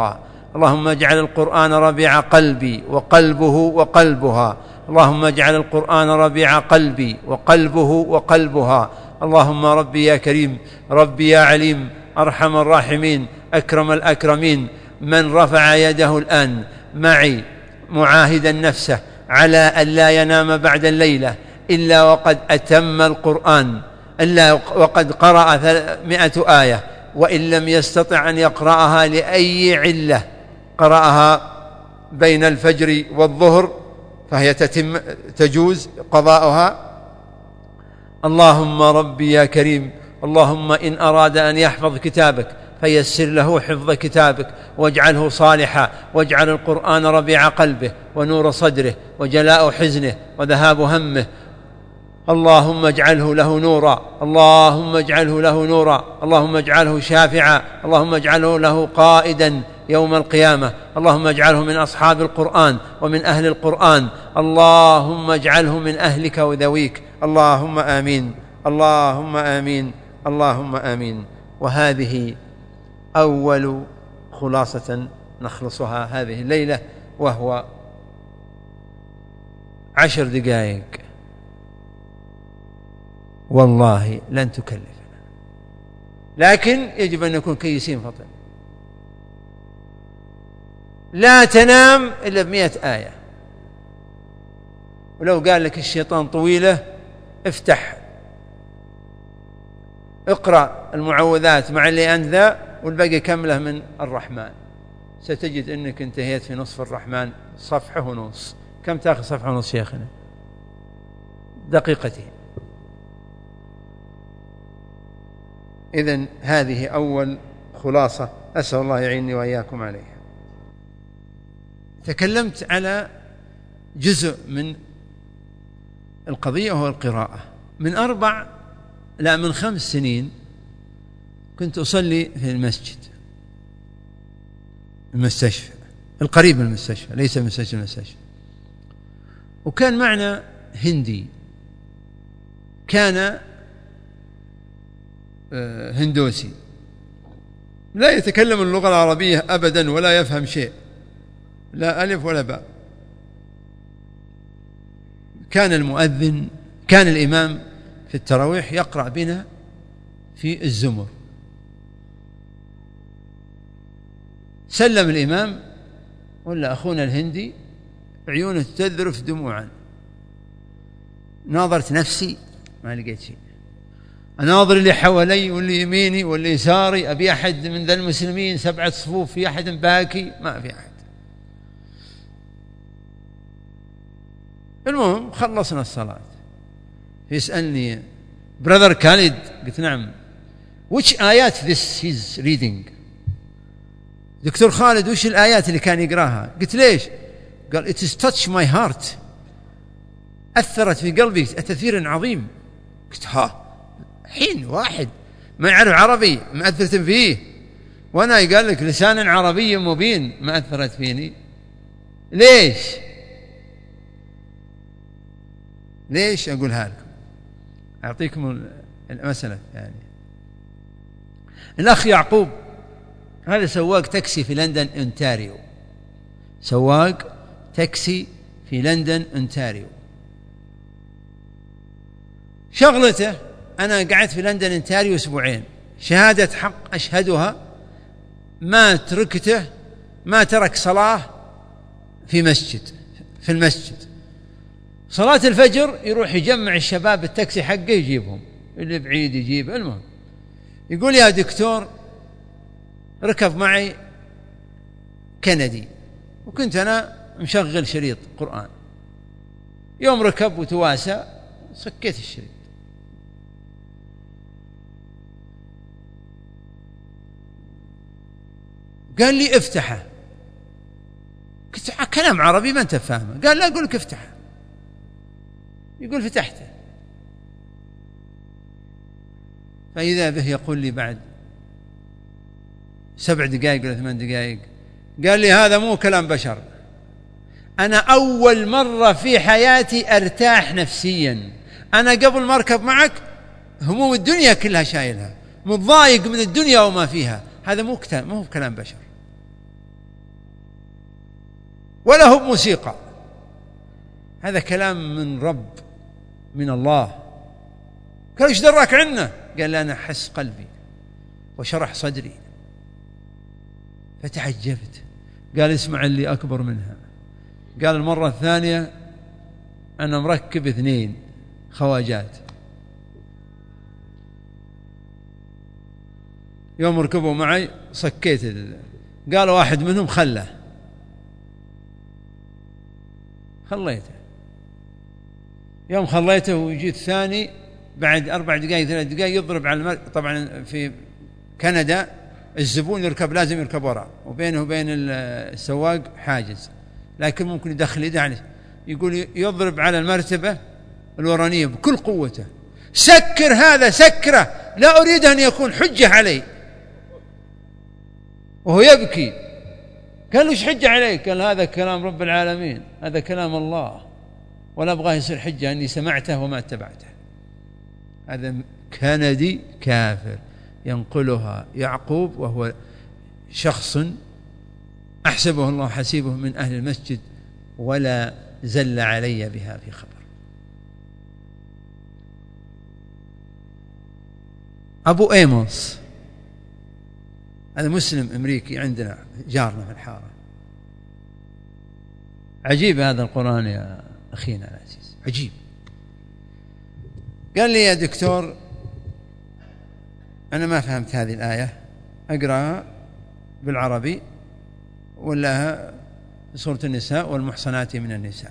[SPEAKER 2] اللهم اجعل القرآن ربيع قلبي وقلبه وقلبها، اللهم اجعل القرآن ربيع قلبي وقلبه وقلبها. اللهم ربي يا كريم، ربي يا عليم، أرحم الراحمين، أكرم الأكرمين، من رفع يده الآن معي معاهدا نفسه على أن لا ينام بعد الليلة إلا وقد أتم القرآن، إلا وقد قرأ 100 آية، وإن لم يستطع أن يقرأها لأي علة قرأها بين الفجر والظهر فهي تجوز قضاؤها. اللهم ربي يا كريم، اللهم إن أراد أن يحفظ كتابك فيسر له حفظ كتابك واجعله صالحا، واجعل القرآن ربيع قلبه ونور صدره وجلاء حزنه وذهاب همه. اللهم اجعله له نورا، اللهم اجعله له نورا، اللهم اجعله شافعا، اللهم اجعله له قائدا يوم القيامة، اللهم اجعله من أصحاب القرآن ومن أهل القرآن، اللهم اجعله من أهلك وذويك. اللهم آمين، اللهم آمين، اللهم آمين. وهذه أول خلاصة نخلصها هذه الليلة، وهو 10 دقائق والله لن تكلفنا، لكن يجب أن نكون كيسين فطن. لا تنام إلا ب100 آية، ولو قال لك الشيطان طويلة افتح اقرأ المعوذات مع اللي أنذى والباقي كمله من الرحمن، ستجد أنك انتهيت في نصف الرحمن، صفحة ونص. كم تأخذ صفحة ونص شيخنا؟ دقيقتين. إذن هذه أول خلاصة، أسأل الله يعيني وإياكم عليها. تكلمت على جزء من القضية وهو القراءة. من 5 سنين كنت أصلي في المستشفى القريب من المستشفى، ليس المستشفى، وكان معنا هندي، كان هندوسي لا يتكلم اللغة العربية أبدا ولا يفهم شيء، لا ألف ولا باء. كان الإمام في التراويح يقرأ بنا في الزمر. سلم الإمام ولا أخونا الهندي عيونه تذرف دموعا. ناظرت نفسي ما لقيت شيء، أناظر اللي حوالي واللي يميني واللي يساري، أبي أحد من ذا المسلمين 7 صفوف في أحد باكي، ما في أحد. المهم خلصنا الصلاة، يسألني brother Khalid، قلت نعم. which آيات this he's reading؟ دكتور خالد وش الآيات اللي كان يقراها؟ قلت ليش؟ قال it is touch my heart، أثرت في قلبي تأثير عظيم. قلت حين واحد ما يعرف عربي ما أثرت فيه، وأنا قال لك لسان عربي مبين ما أثرت فيني، ليش أقولها لكم؟ أعطيكم المسألة. يعني الأخ يعقوب هذا سواق تاكسي في لندن أونتاريو، سواق تاكسي في لندن أونتاريو. شغلته أنا قعدت في لندن أونتاريو 2 أسبوعين، شهادة حق أشهدها، ما ترك صلاة في المسجد. صلاة الفجر يروح يجمع الشباب التاكسي حقه يجيبهم، اللي بعيد يجيب. المهم يقول يا دكتور ركب معي كندي، وكنت أنا مشغل شريط قرآن، يوم ركب وتواسى سكيت الشريط، قال لي افتحه. قلت كلام عربي ما انت فاهمه. قال لا أقول لك افتحه. يقول فتحته، فإذا به يقول لي بعد 7 دقائق ولا 8 دقائق، قال لي هذا مو كلام بشر، أنا أول مرة في حياتي أرتاح نفسيا. أنا قبل ما أركب معك هموم الدنيا كلها شايلها، متضايق من الدنيا وما فيها، هذا مو كلام بشر. ولا هو موسيقى. هذا كلام من رب، من الله. قال ايش دراك عنه؟ قال أنا حس قلبي وشرح صدري فتعجبت. قال اسمع اللي أكبر منها. قال المرة الثانية أنا مركب 2 خواجات، يوم ركبوا معي صكيت قال واحد منهم خليته. يوم خليته ويجي الثاني بعد 4 دقائق 3 دقائق يضرب على طبعا في كندا الزبون يركب لازم يركب وراء، وبينه وبين السواق حاجز، لكن ممكن يدخل يده عليه. يقول يضرب على المرتبة الورانية بكل قوته، سكر هذا سكره، لا أريد أن يكون حجة علي. وهو يبكي. قال له ايش حجة عليك؟ قال هذا كلام رب العالمين، هذا كلام الله، ولا أبغاه يصير حجة أني سمعته وما اتبعته. هذا كندي كافر ينقلها يعقوب، وهو شخص أحسبه الله حسيبه من أهل المسجد، ولا زل علي بها في خبر. أبو إيموس هذا مسلم أمريكي عندنا جارنا في الحارة. عجيب هذا القرآن يا أخينا العزيز، عجيب. قال لي يا دكتور أنا ما فهمت هذه الآية، أقرأها بالعربي ولا سورة النساء والمحصنات من النساء.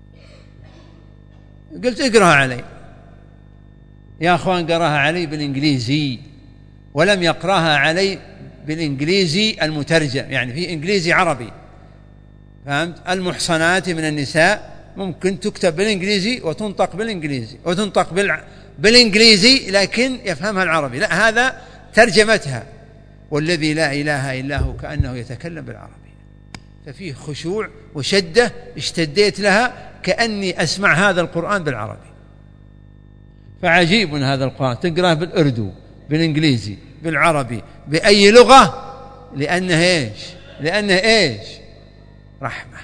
[SPEAKER 2] قلت اقرأها علي. يا أخوان قرأها علي بالإنجليزي، ولم يقرأها علي بالإنجليزي المترجم، يعني في إنجليزي عربي، فهمت؟ المحصنات من النساء ممكن تكتب بالإنجليزي وتنطق بالإنجليزي وتنطق بالإنجليزي لكن يفهمها العربي. لا، هذا ترجمتها، والذي لا إله إلا هو كأنه يتكلم بالعربي. ففيه خشوع وشدة اشتديت لها كأني أسمع هذا القرآن بالعربي. فعجيب هذا القرآن، تقرأه بالأردو بالإنجليزي بالعربي بأي لغة، لأنه إيش؟ رحمة.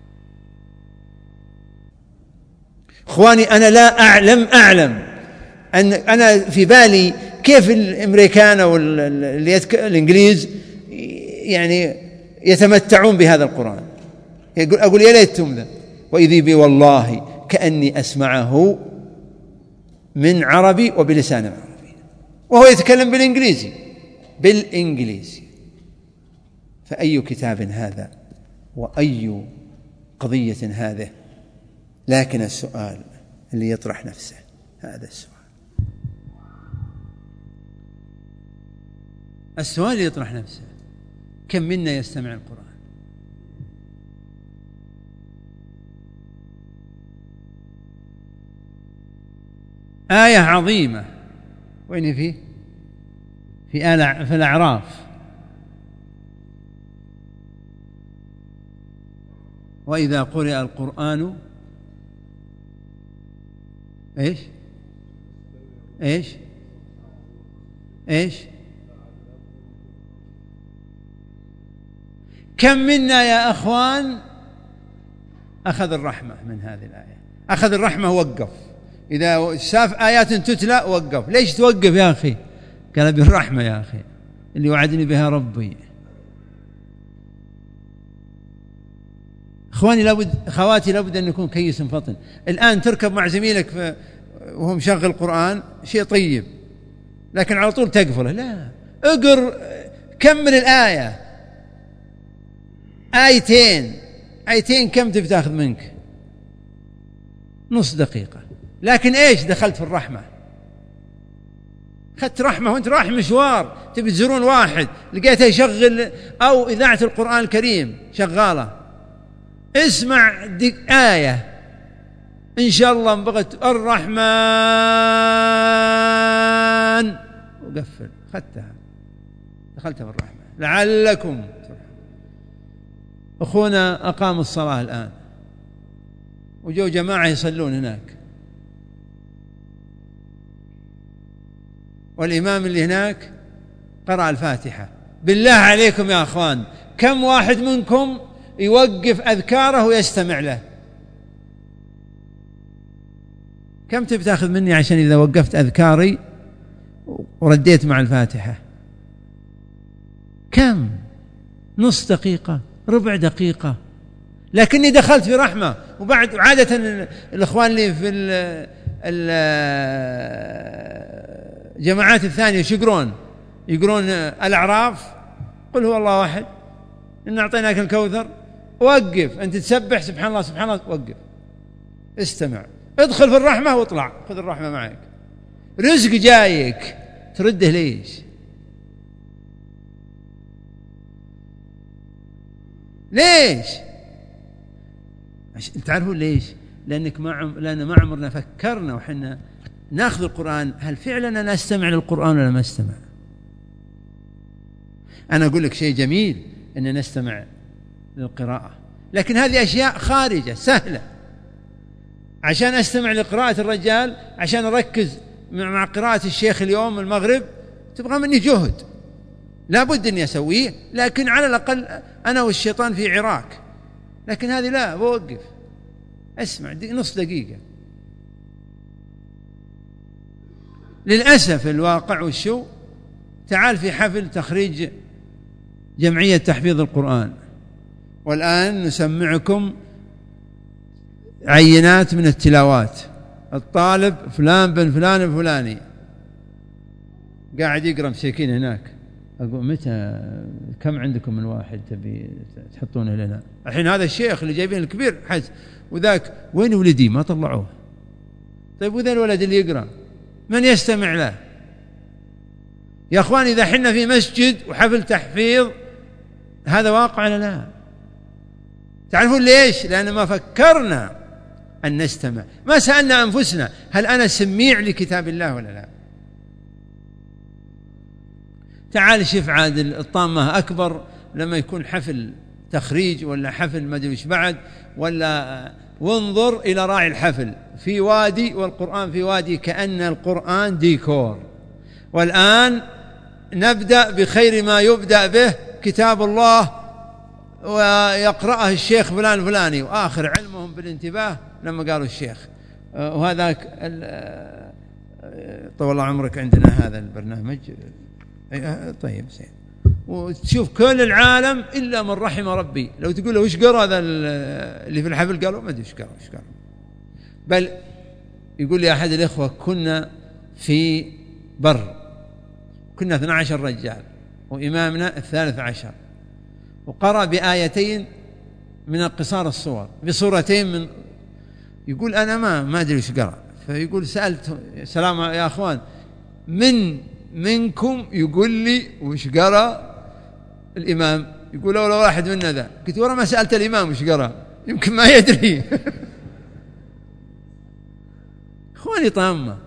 [SPEAKER 2] إخواني أنا لا أعلم أن أنا في بالي كيف الأمريكان أو الإنجليز يعني يتمتعون بهذا القرآن. أقول يا ليتهم ذا، وإذي بي والله كأني أسمعه من عربي وبلسان عربي، وهو يتكلم بالإنجليزي. فأي كتاب هذا وأي قضية هذه؟ لكن السؤال اللي يطرح نفسه هذا السؤال اللي يطرح نفسه، كم منا يستمع القرآن؟ آية عظيمة، وين في الأعراف. وإذا قرئ القرآن إيش كم منا يا أخوان أخذ الرحمة من هذه الآية؟ أخذ الرحمة ووقف، إذا شاف آيات تتلى وقف. ليش توقف يا أخي؟ قال بالرحمة يا أخي اللي وعدني بها ربي. خواتي لابد أن يكون كيس فطن. الآن تركب مع زميلك وهو مشغل القرآن شيء طيب، لكن على طول تقفله. لا، كمل الآية، آيتين كم تاخذ منك؟ نص دقيقة. لكن دخلت في الرحمة، أخذت رحمة وانت رايح مشوار تبي تزورون واحد لقيته يشغل أو إذاعة القرآن الكريم شغالة، اسمع آية إن شاء الله انبغت الرحمن وقفل، أخذتها دخلتها في الرحمة لعلكم ترحمون. أخونا أقام الصلاة الآن وجو جماعة يصلون هناك، والإمام اللي هناك قرأ الفاتحة. بالله عليكم يا أخوان، كم واحد منكم يوقف أذكاره ويستمع له. كم تبي تاخذ مني عشان إذا وقفت أذكاري ورديت مع الفاتحة؟ كم؟ نص دقيقة، ربع دقيقة، لكني دخلت في رحمة. وبعد عادة الإخوان اللي في الجماعات الثانية يقرون الأعراف، قل هو الله واحد، إن أعطيناك الكوثر، وقف أنت تسبح سبحان الله سبحان الله، وقف استمع، ادخل في الرحمة واطلع، خذ الرحمة معك. رزق جايك ترده ليش؟ ليش؟ تعرفون ليش؟ لأن ما عمرنا فكرنا وحنا ناخذ القرآن، هل فعلا نستمع للقرآن ولا ما نستمع؟ أنا أقول لك شيء جميل أن نستمع للقراءة، لكن هذه أشياء خارجة سهلة. عشان أستمع لقراءة الرجال، عشان أركز مع قراءة الشيخ اليوم المغرب، تبغى مني جهد لا بد أني أسويه، لكن على الأقل أنا والشيطان في عراك. لكن هذه لا، بوقف أسمع نص دقيقة. للأسف الواقع والشو، تعال في حفل تخريج جمعية تحفيظ القرآن، والآن نسمعكم عينات من التلاوات. الطالب فلان بن فلان الفلاني قاعد يقرأ مساكين هناك. أقول متى كم عندكم من واحد تبي تحطونه لنا؟ الحين هذا الشيخ اللي جايبين الكبير حز، وذاك وين ولدي ما طلعوه. طيب وذا الولد اللي يقرأ من يستمع له؟ يا أخوان إذا حنا في مسجد وحفل تحفيظ هذا واقع ولا لا؟ تعرفون ليش؟ لأن ما فكرنا أن نستمع، ما سألنا أنفسنا هل أنا سميع لكتاب الله ولا لا. تعال شوف عاد الطامة أكبر لما يكون حفل تخريج ولا حفل ما أدري إيش بعد، ولا وانظر إلى راعي الحفل في وادي والقرآن في وادي، كأن القرآن ديكور. والآن نبدأ بخير ما يبدأ به كتاب الله، ويقرأه الشيخ فلان الفلاني، وآخر علمهم بالانتباه لما قالوا الشيخ. وهذاك طول الله عمرك عندنا هذا البرنامج طيب زين، وتشوف كل العالم إلا من رحم ربي. لو تقول له وش قرأ هذا اللي في الحفل، قالوا ما أدري وش قرأ. بل يقول لي أحد الإخوة كنا في بر، كنا 12 رجال وإمامنا 13، وقرأ بآيتين من القصار الصور بصورتين من، يقول أنا ما أدري وش قرأ. فيقول سألت سلام يا أخوان منكم يقول لي وش قرأ الإمام؟ يقول ولا واحد منا ذا. قلت ورا ما سألت الإمام وش قرأ، يمكن ما يدري. إخواني طامة.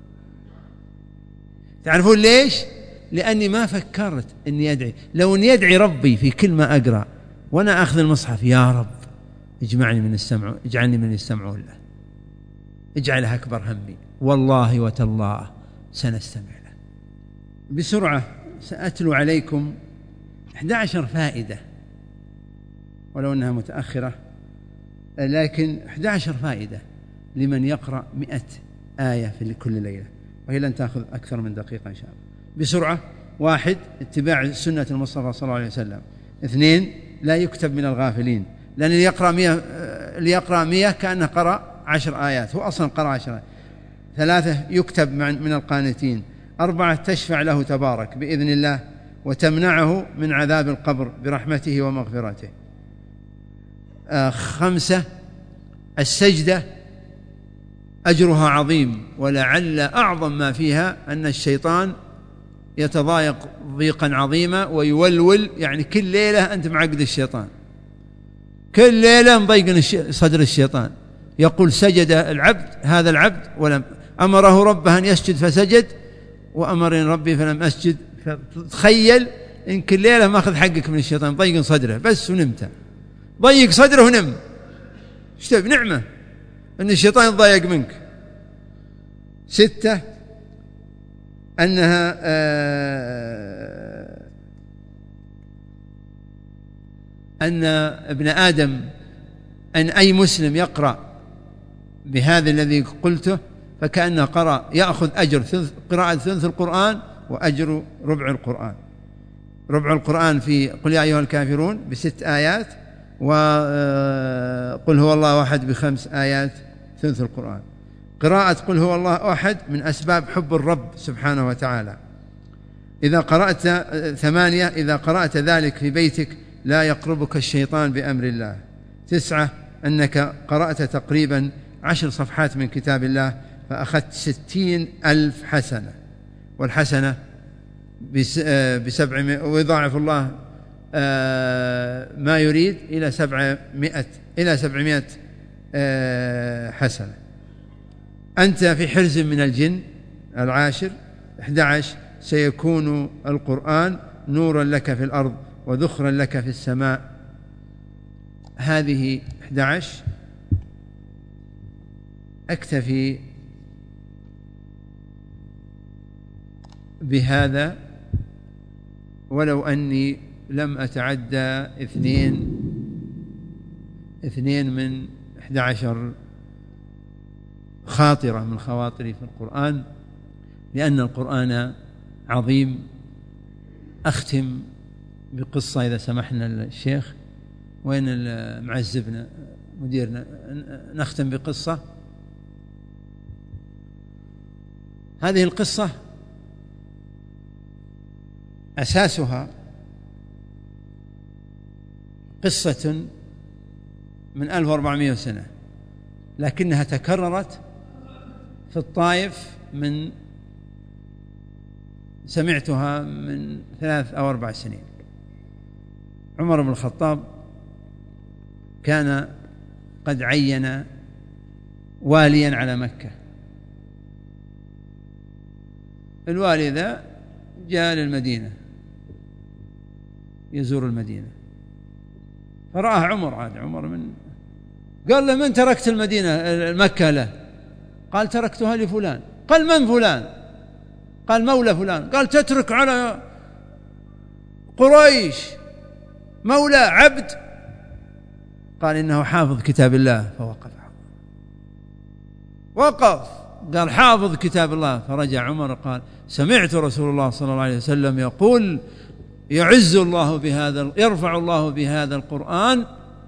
[SPEAKER 2] تعرفون ليش؟ لأني ما فكرت أني أدعي. لو أني أدعي ربي في كل ما أقرأ وأنا أخذ المصحف، يا رب اجعلني من يستمعون له، اجعلها أكبر همي، والله وتالله سنستمع له. بسرعة سأتلو عليكم 11 فائدة، ولو أنها متأخرة، لكن 11 فائدة لمن يقرأ 100 آية في كل ليلة، وهي لن تأخذ أكثر من دقيقة إن شاء الله. بسرعة: 1. اتباع سنة المصطفى صلى الله عليه وسلم. 2. لا يكتب من الغافلين، لأن اللي يقرأ 100 كأنه قرأ 10 آيات، هو أصلا قرأ 10 آيات. 3. يكتب من القانتين. 4. تشفع له تبارك بإذن الله وتمنعه من عذاب القبر برحمته ومغفرته. 5. السجدة أجرها عظيم، ولعل أعظم ما فيها أن الشيطان يتضايق ضيقا عظيما ويولول، يعني كل ليلة أنت معقد الشيطان، كل ليلة مضيق صدر الشيطان. يقول سجد العبد، هذا العبد ولم أمره ربه أن يسجد فسجد، وأمرني ربي فلم أسجد. فتخيل إن كل ليلة ما أخذ حقك من الشيطان، ضيق صدره بس ونمت، ضيق صدره ونم. ايش تبي؟ نعمة أن الشيطان يتضايق منك. 6. أن ابن آدم، أن أي مسلم يقرأ بهذا الذي قلته فكأنه قرأ، يأخذ أجر قراءة ثلث القرآن وأجر ربع القرآن. ربع القرآن في قل يا أيها الكافرون ب6 آيات، وقل هو الله أحد ب5 آيات ثلث القرآن. قراءة قل هو الله أحد من أسباب حب الرب سبحانه وتعالى. إذا قرأت 8 إذا قرأت ذلك في بيتك لا يقربك الشيطان بأمر الله. 9 أنك قرأت تقريبا 10 صفحات من كتاب الله فأخذت 60,000 حسنة، والحسنة ب700، ويضاعف الله ما يريد إلى 700 حسنة. أنت في حرز من الجن. 11 سيكون القرآن نورا لك في الأرض وذخرا لك في السماء. هذه 11. أكتفي بهذا ولو أني لم أتعدى 2 من 11 خاطرة من خواطري في القرآن، لأن القرآن عظيم. أختم بقصة إذا سمحنا الشيخ. وين معزبنا مديرنا؟ نختم بقصة. هذه القصة أساسها قصة من 1400 سنة، لكنها تكررت في الطائف سمعتها من 3 أو 4 سنين. عمر بن الخطاب كان قد عين واليا على مكة. الوالي ذا جاء للمدينة يزور المدينة، فرآه عمر. عاد عمر قال له: من تركت مكة له؟ قال: تركتها لفلان. قال: من فلان؟ قال: مولى فلان. قال: تترك على قريش مولى عبد؟ قال: إنه حافظ كتاب الله. وقف قال: حافظ كتاب الله. فرجع عمر قال: سمعت رسول الله صلى الله عليه وسلم يقول: يرفع الله بهذا القرآن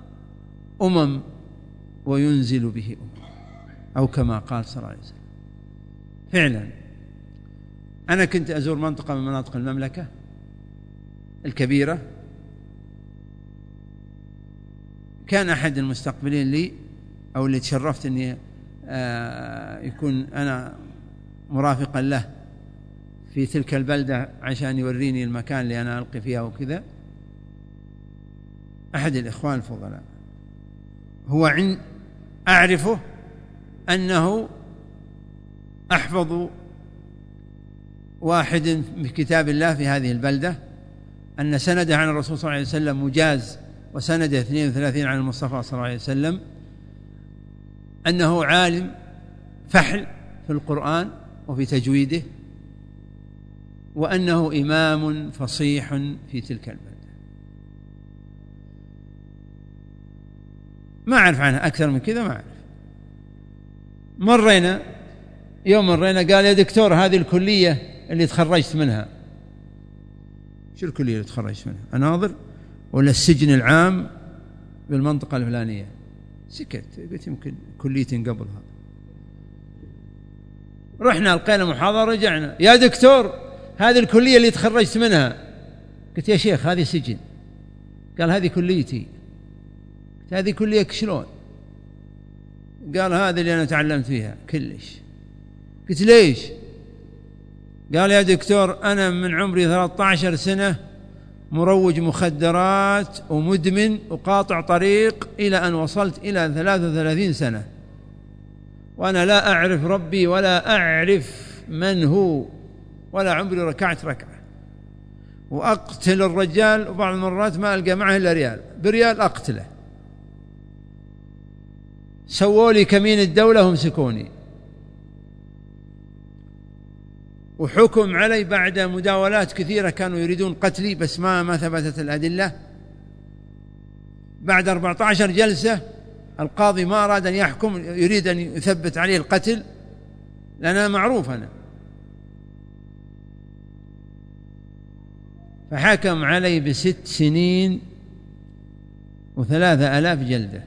[SPEAKER 2] وينزل به أو كما قال صلى الله عليه وسلم. فعلا أنا كنت أزور منطقة من مناطق المملكة الكبيرة. كان أحد المستقبلين لي أو اللي تشرفت أني يكون أنا مرافقا له في تلك البلدة عشان يوريني المكان اللي أنا ألقي فيها وكذا. أحد الإخوان الفضلاء، هو أعرفه أنه أحفظ واحد من كتاب الله في هذه البلدة، أن سنده عن الرسول صلى الله عليه وسلم مجاز، وسنده 32 عن المصطفى صلى الله عليه وسلم، أنه عالم فحل في القرآن وفي تجويده، وأنه إمام فصيح في تلك البلدة. ما أعرف عنه أكثر من كذا، ما أعرف. يوم مرينا قال: يا دكتور، هذه الكلية اللي تخرجت منها. شو الكلية اللي تخرجت منها؟ أناظر ولا السجن العام بالمنطقة الفلانية؟ سكت. قلت يمكن كلية قبلها. رحنا لقينا محاضرة، رجعنا: يا دكتور، هذه الكلية اللي تخرجت منها. قلت: يا شيخ، هذه سجن. قال: هذه كليتي. قلت: هذه كلية شلون؟ قال: هذه اللي أنا تعلمت فيها كلش. قلت: ليش؟ قال: يا دكتور، أنا من عمري 13 سنة مروج مخدرات ومدمن وقاطع طريق إلى أن وصلت إلى 33 سنة، وأنا لا أعرف ربي ولا أعرف من هو، ولا عمري ركعت ركعة، وأقتل الرجال، وبعض المرات ما ألقى معه إلا ريال، بريال أقتله. سووا لي كمين الدولة ومسكوني، وحكم علي بعد مداولات كثيرة، كانوا يريدون قتلي بس ما ثبتت الأدلة. بعد 14 جلسة القاضي ما أراد أن يحكم، يريد أن يثبت عليه القتل، لأنه معروف أنا، فحكم علي ب6 سنين و3,000 جلدة،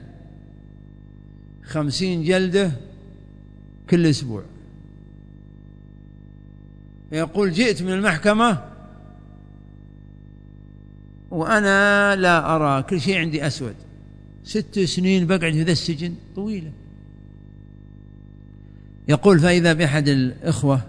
[SPEAKER 2] 50 جلدة كل أسبوع. يقول جئت من المحكمة وأنا لا أرى، كل شيء عندي أسود، 6 سنين بقعد في ذا السجن طويلة. يقول فإذا بأحد الإخوة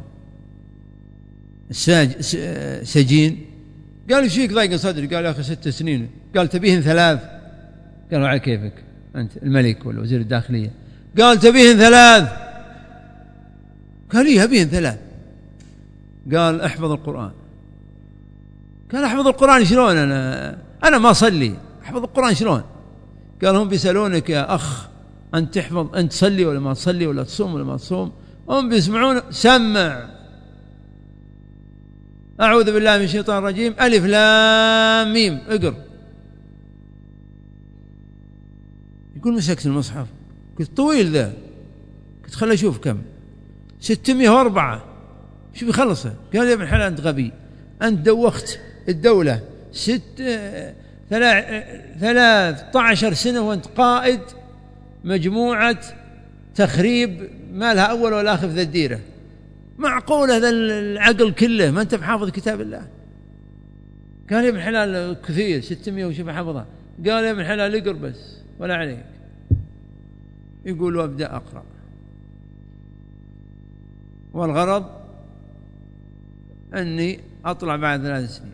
[SPEAKER 2] سجين قال ايش فيك ضايق صدري؟ قال يا أخي 6 سنين. قال تبيهن 3؟ قالوا على كيفك أنت الملك ولا وزير الداخلية. قال تبيهن 3؟ قال إيه أبيهن 3. قال احفظ القرآن. قال احفظ القرآن شلون؟ أنا ما أصلي، احفظ القرآن شلون؟ قال هم بيسألونك يا أخ أنت تحفظ، أنت تصلي ولا ما تصلي، ولا تصوم ولا ما تصوم، هم بيسمعون. سمع أعوذ بالله من الشيطان الرجيم، ألف لام ميم، اقرأ. يقول مسكت المصحف، قلت طويل ذا، قلت خلي أشوف كم، 604، شو بيخلصه؟ قال يا ابن الحلال أنت غبي، أنت دوخت الدولة 13 سنة وأنت قائد مجموعة تخريب ما لها أول ولا آخر في ذا الديرة. معقول هذا العقل كله ما أنت بحافظ كتاب الله؟ قال يا ابن الحلال كثير 600 وشو بحفظها. قال يا ابن الحلال اقرأ بس ولا عليك. يقول وابدأ أقرأ، والغرض أني أطلع بعد 3 سنين،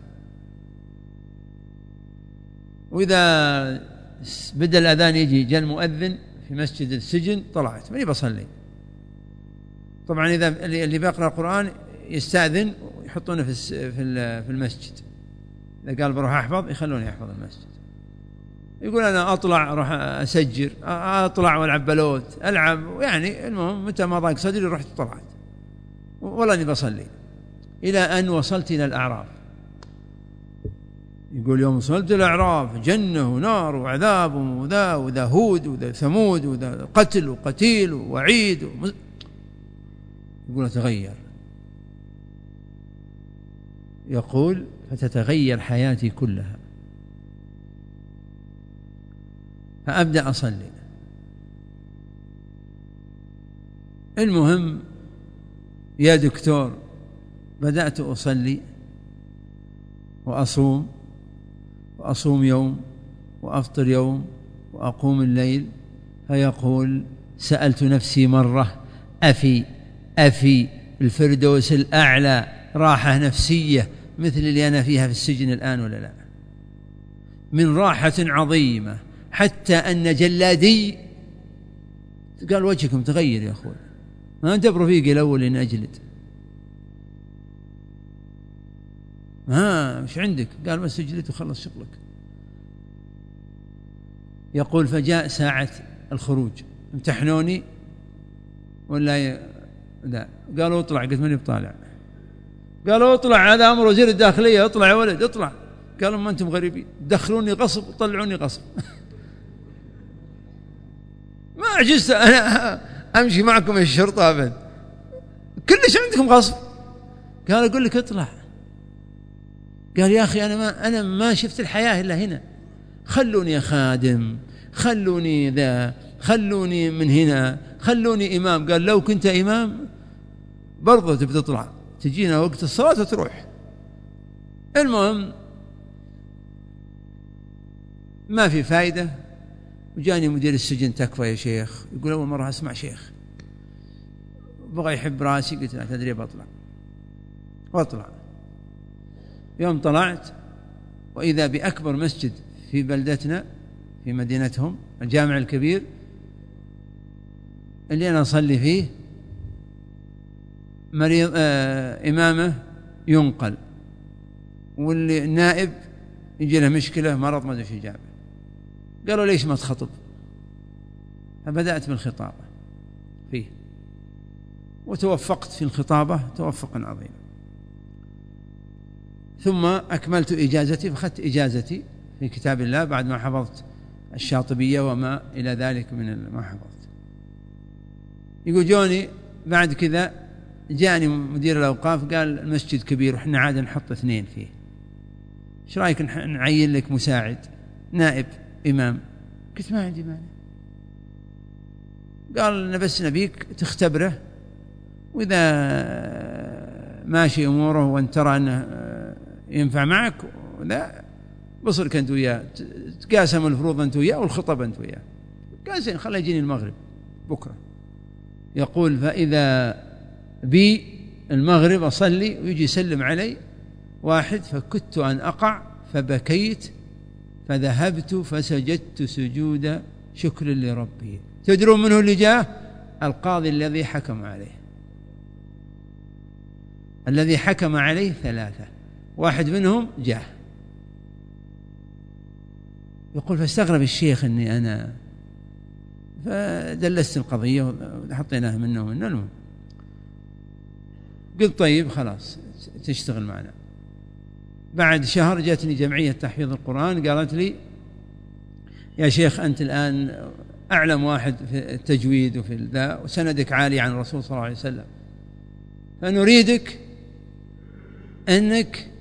[SPEAKER 2] وإذا بدأ الأذان يجي جاء المؤذن في مسجد السجن طلعت ماني بصلي. طبعا إذا اللي بيقرأ القرآن يستأذن ويحطونه في المسجد، إذا قال بروح أحفظ يخلوني أحفظ المسجد. يقول أنا أطلع أروح أسجر، أطلع والعب بلوت ألعب، يعني المهم متى ما ضاق صدري رحت طلعت والله أني بصلي، إلى أن وصلت إلى الأعراف. يقول يوم وصلت الأعراف جنة ونار وعذاب وذا هود وذا ثمود وذا قتل وقتيل ووعيد يقول أتغير. يقول فتتغير حياتي كلها، فأبدأ أصلي. المهم يا دكتور بدأت أصلي وأصوم يوم وأفطر يوم وأقوم الليل. فيقول سألت نفسي مرة أفي الفردوس الأعلى راحة نفسية مثل اللي أنا فيها في السجن الآن ولا لا؟ من راحة عظيمة، حتى أن جلادي قال وجهكم تغير يا أخوي، ما أنت برفيقي الأول إن أجلد، مش عندك؟ قال بس اجلد وخلص شغلك. يقول فجاء ساعة الخروج، امتحنوني ولا لا؟ قالوا اطلع. قلت ماني بطالع. قالوا اطلع، هذا أمر وزير الداخلية، اطلع يا ولد اطلع. قالوا ما أنتم غريبين، دخلوني غصب وطلعوني غصب. ما عجزت أنا أمشي معكم الشرطة أبد، كلش عندكم غصب. قال أقول لك اطلع. قال يا أخي أنا ما شفت الحياة إلا هنا، خلوني يا خادم، خلوني ذا، خلوني من هنا، خلوني إمام. قال لو كنت إمام برضه تبي تطلع، تجينا وقت الصلاة وتروح. المهم ما في فايدة. وجاني مدير السجن تكفى يا شيخ، يقول أول مرة أسمع شيخ، بغى يحب راسي. قلت لا تدري بطلع. واطلع. يوم طلعت وإذا بأكبر مسجد في بلدتنا في مدينتهم، الجامع الكبير اللي أنا أصلي فيه، مريض إمامه ينقل، واللي النائب يجي له مشكلة مرض ما أدري شو جابه. قالوا ليش ما تخطب؟ فبدأت بالخطابة فيه، وتوفقت في الخطابة توفقا عظيما. ثم أكملت إجازتي، فأخذت إجازتي في كتاب الله بعد ما حفظت الشاطبية وما إلى ذلك من ما حفظت. يقول جوني بعد كذا جاءني مدير الأوقاف قال المسجد كبير وإحنا عادة نحط 2 فيه، إيش رأيك نعين لك مساعد نائب إمام؟ قلت ما عندي مانع. قال أنا بس نبيك تختبره، وإذا ماشي أموره وأن ترى أنه ينفع معك لا بصرك أنت وياه، تقاسم الفروض أنت وياه والخطب أنت وياه. قال زين خليه يجيني المغرب بكرة. يقول فإذا بي المغرب أصلي ويجي يسلم علي واحد، فكدت أن أقع فبكيت فذهبت فسجدت سجود شكر لربي. تدرون منه اللي جاء؟ القاضي الذي حكم عليه، الذي حكم عليه 3 واحد منهم جاء. يقول فاستغرب الشيخ أني أنا، فدلست القضية وحطيناها منه ومنه. المهم قلت طيب خلاص تشتغل معنا. بعد شهر جاتني جمعية تحفيظ القرآن قالت لي يا شيخ أنت الآن أعلم واحد في التجويد وفي ذا وسندك عالي عن الرسول صلى الله عليه وسلم، فنريدك أنك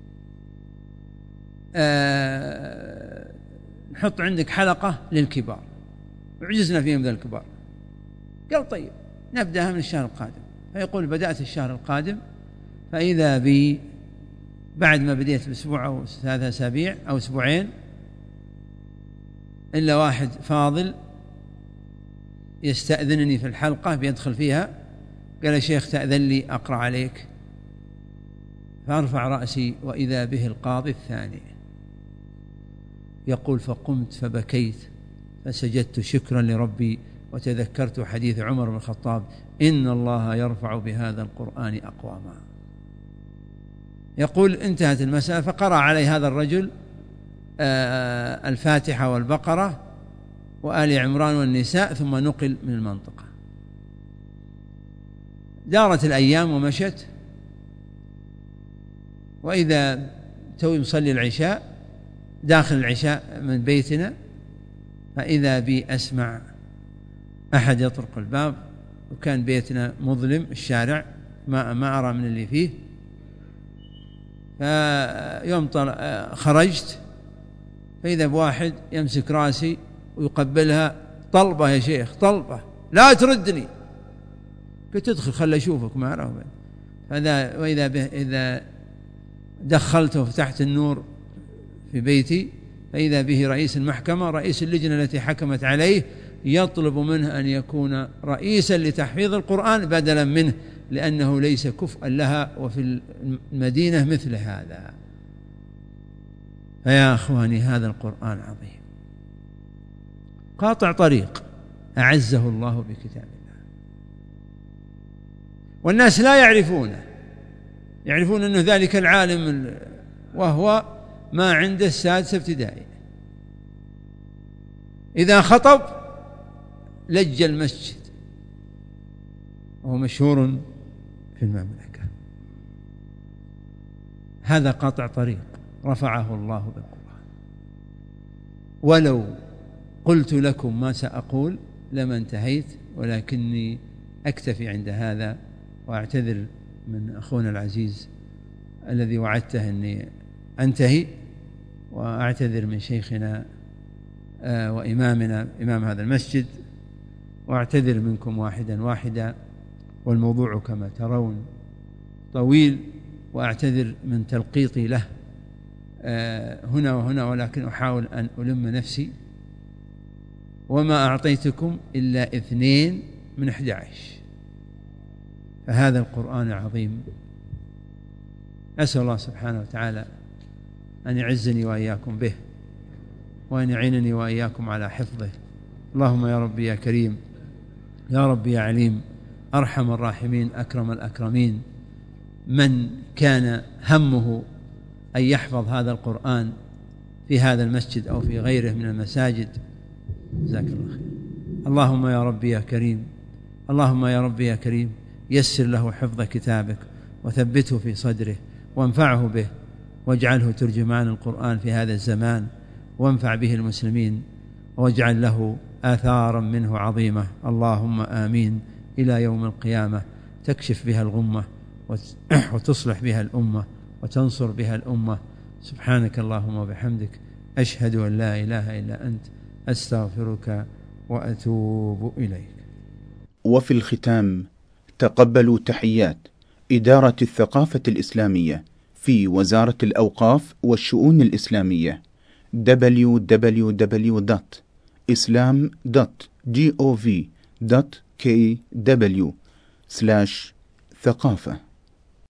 [SPEAKER 2] نحط عندك حلقة للكبار، وعجزنا فيهم ذا الكبار. قال طيب نبدأها من الشهر القادم. فيقول بدأت الشهر القادم، فإذا بي بعد ما بديت بأسبوع أو 3 أسابيع أو أسبوعين إلا واحد فاضل يستأذنني في الحلقة بيدخل فيها. قال يا شيخ تأذن لي أقرأ عليك؟ فأرفع رأسي وإذا به القاضي الثاني. يقول فقمت فبكيت فسجدت شكرا لربي وتذكرت حديث عمر بن الخطاب إن الله يرفع بهذا القرآن أقواما. يقول انتهت المسألة، فقرأ علي هذا الرجل الفاتحة والبقرة وآل عمران والنساء ثم نقل من المنطقة. دارت الأيام ومشت، وإذا توي مصلي العشاء داخل العشاء من بيتنا، فإذا بي أسمع أحد يطرق الباب، وكان بيتنا مظلم الشارع ما أرى من اللي فيه. فيوم خرجت فإذا بواحد يمسك راسي ويقبلها، طلبة يا شيخ طلبة لا تردني. قلت ادخل خل أشوفك ما أراه. وإذا به إذا دخلته وفتحت النور في بيتي فإذا به رئيس المحكمة، رئيس اللجنة التي حكمت عليه، يطلب منه أن يكون رئيسا لتحفيظ القرآن بدلا منه، لأنه ليس كفءا لها وفي المدينة مثل هذا. فيا أخواني هذا القرآن عظيم قاطع طريق أعزه الله بكتاب الله، والناس لا يعرفون أنه ذلك العالم وهو ما عنده 6 ابتدائي إذا خطب لج المسجد، وهو مشهور في المملكة. هذا قاطع طريق رفعه الله بالقرآن. ولو قلت لكم ما سأقول لما انتهيت، ولكني أكتفي عند هذا، وأعتذر من أخونا العزيز الذي وعدته أني أنتهي، وأعتذر من شيخنا وإمامنا إمام هذا المسجد، وأعتذر منكم واحدا، والموضوع كما ترون طويل، وأعتذر من تلقيطي له هنا وهنا، ولكن أحاول أن ألم نفسي. وما أعطيتكم إلا 2 من 11، فهذا القرآن عظيم. أسأل الله سبحانه وتعالى أن يعزني وإياكم به، وأن يعينني وإياكم على حفظه. اللهم يا ربي يا كريم، يا ربي يا عليم، أرحم الراحمين، أكرم الأكرمين، من كان همه أن يحفظ هذا القرآن في هذا المسجد أو في غيره من المساجد، جزاك الله خير. اللهم يا ربي يا كريم، اللهم يا ربي يا كريم، يسر له حفظ كتابك وثبته في صدره، وانفعه به، واجعله ترجمان القرآن في هذا الزمان، وانفع به المسلمين. واجعل له آثارا منه عظيمة، اللهم آمين، إلى يوم القيامة تكشف بها الغمة وتصلح بها الأمة وتنصر بها الأمة. سبحانك اللهم وبحمدك، أشهد أن لا إله إلا أنت، أستغفرك وأتوب إليك.
[SPEAKER 1] وفي الختام تقبلوا تحيات إدارة الثقافة الإسلامية في وزارة الأوقاف والشؤون الإسلامية www.islam.gov.kw/ثقافة.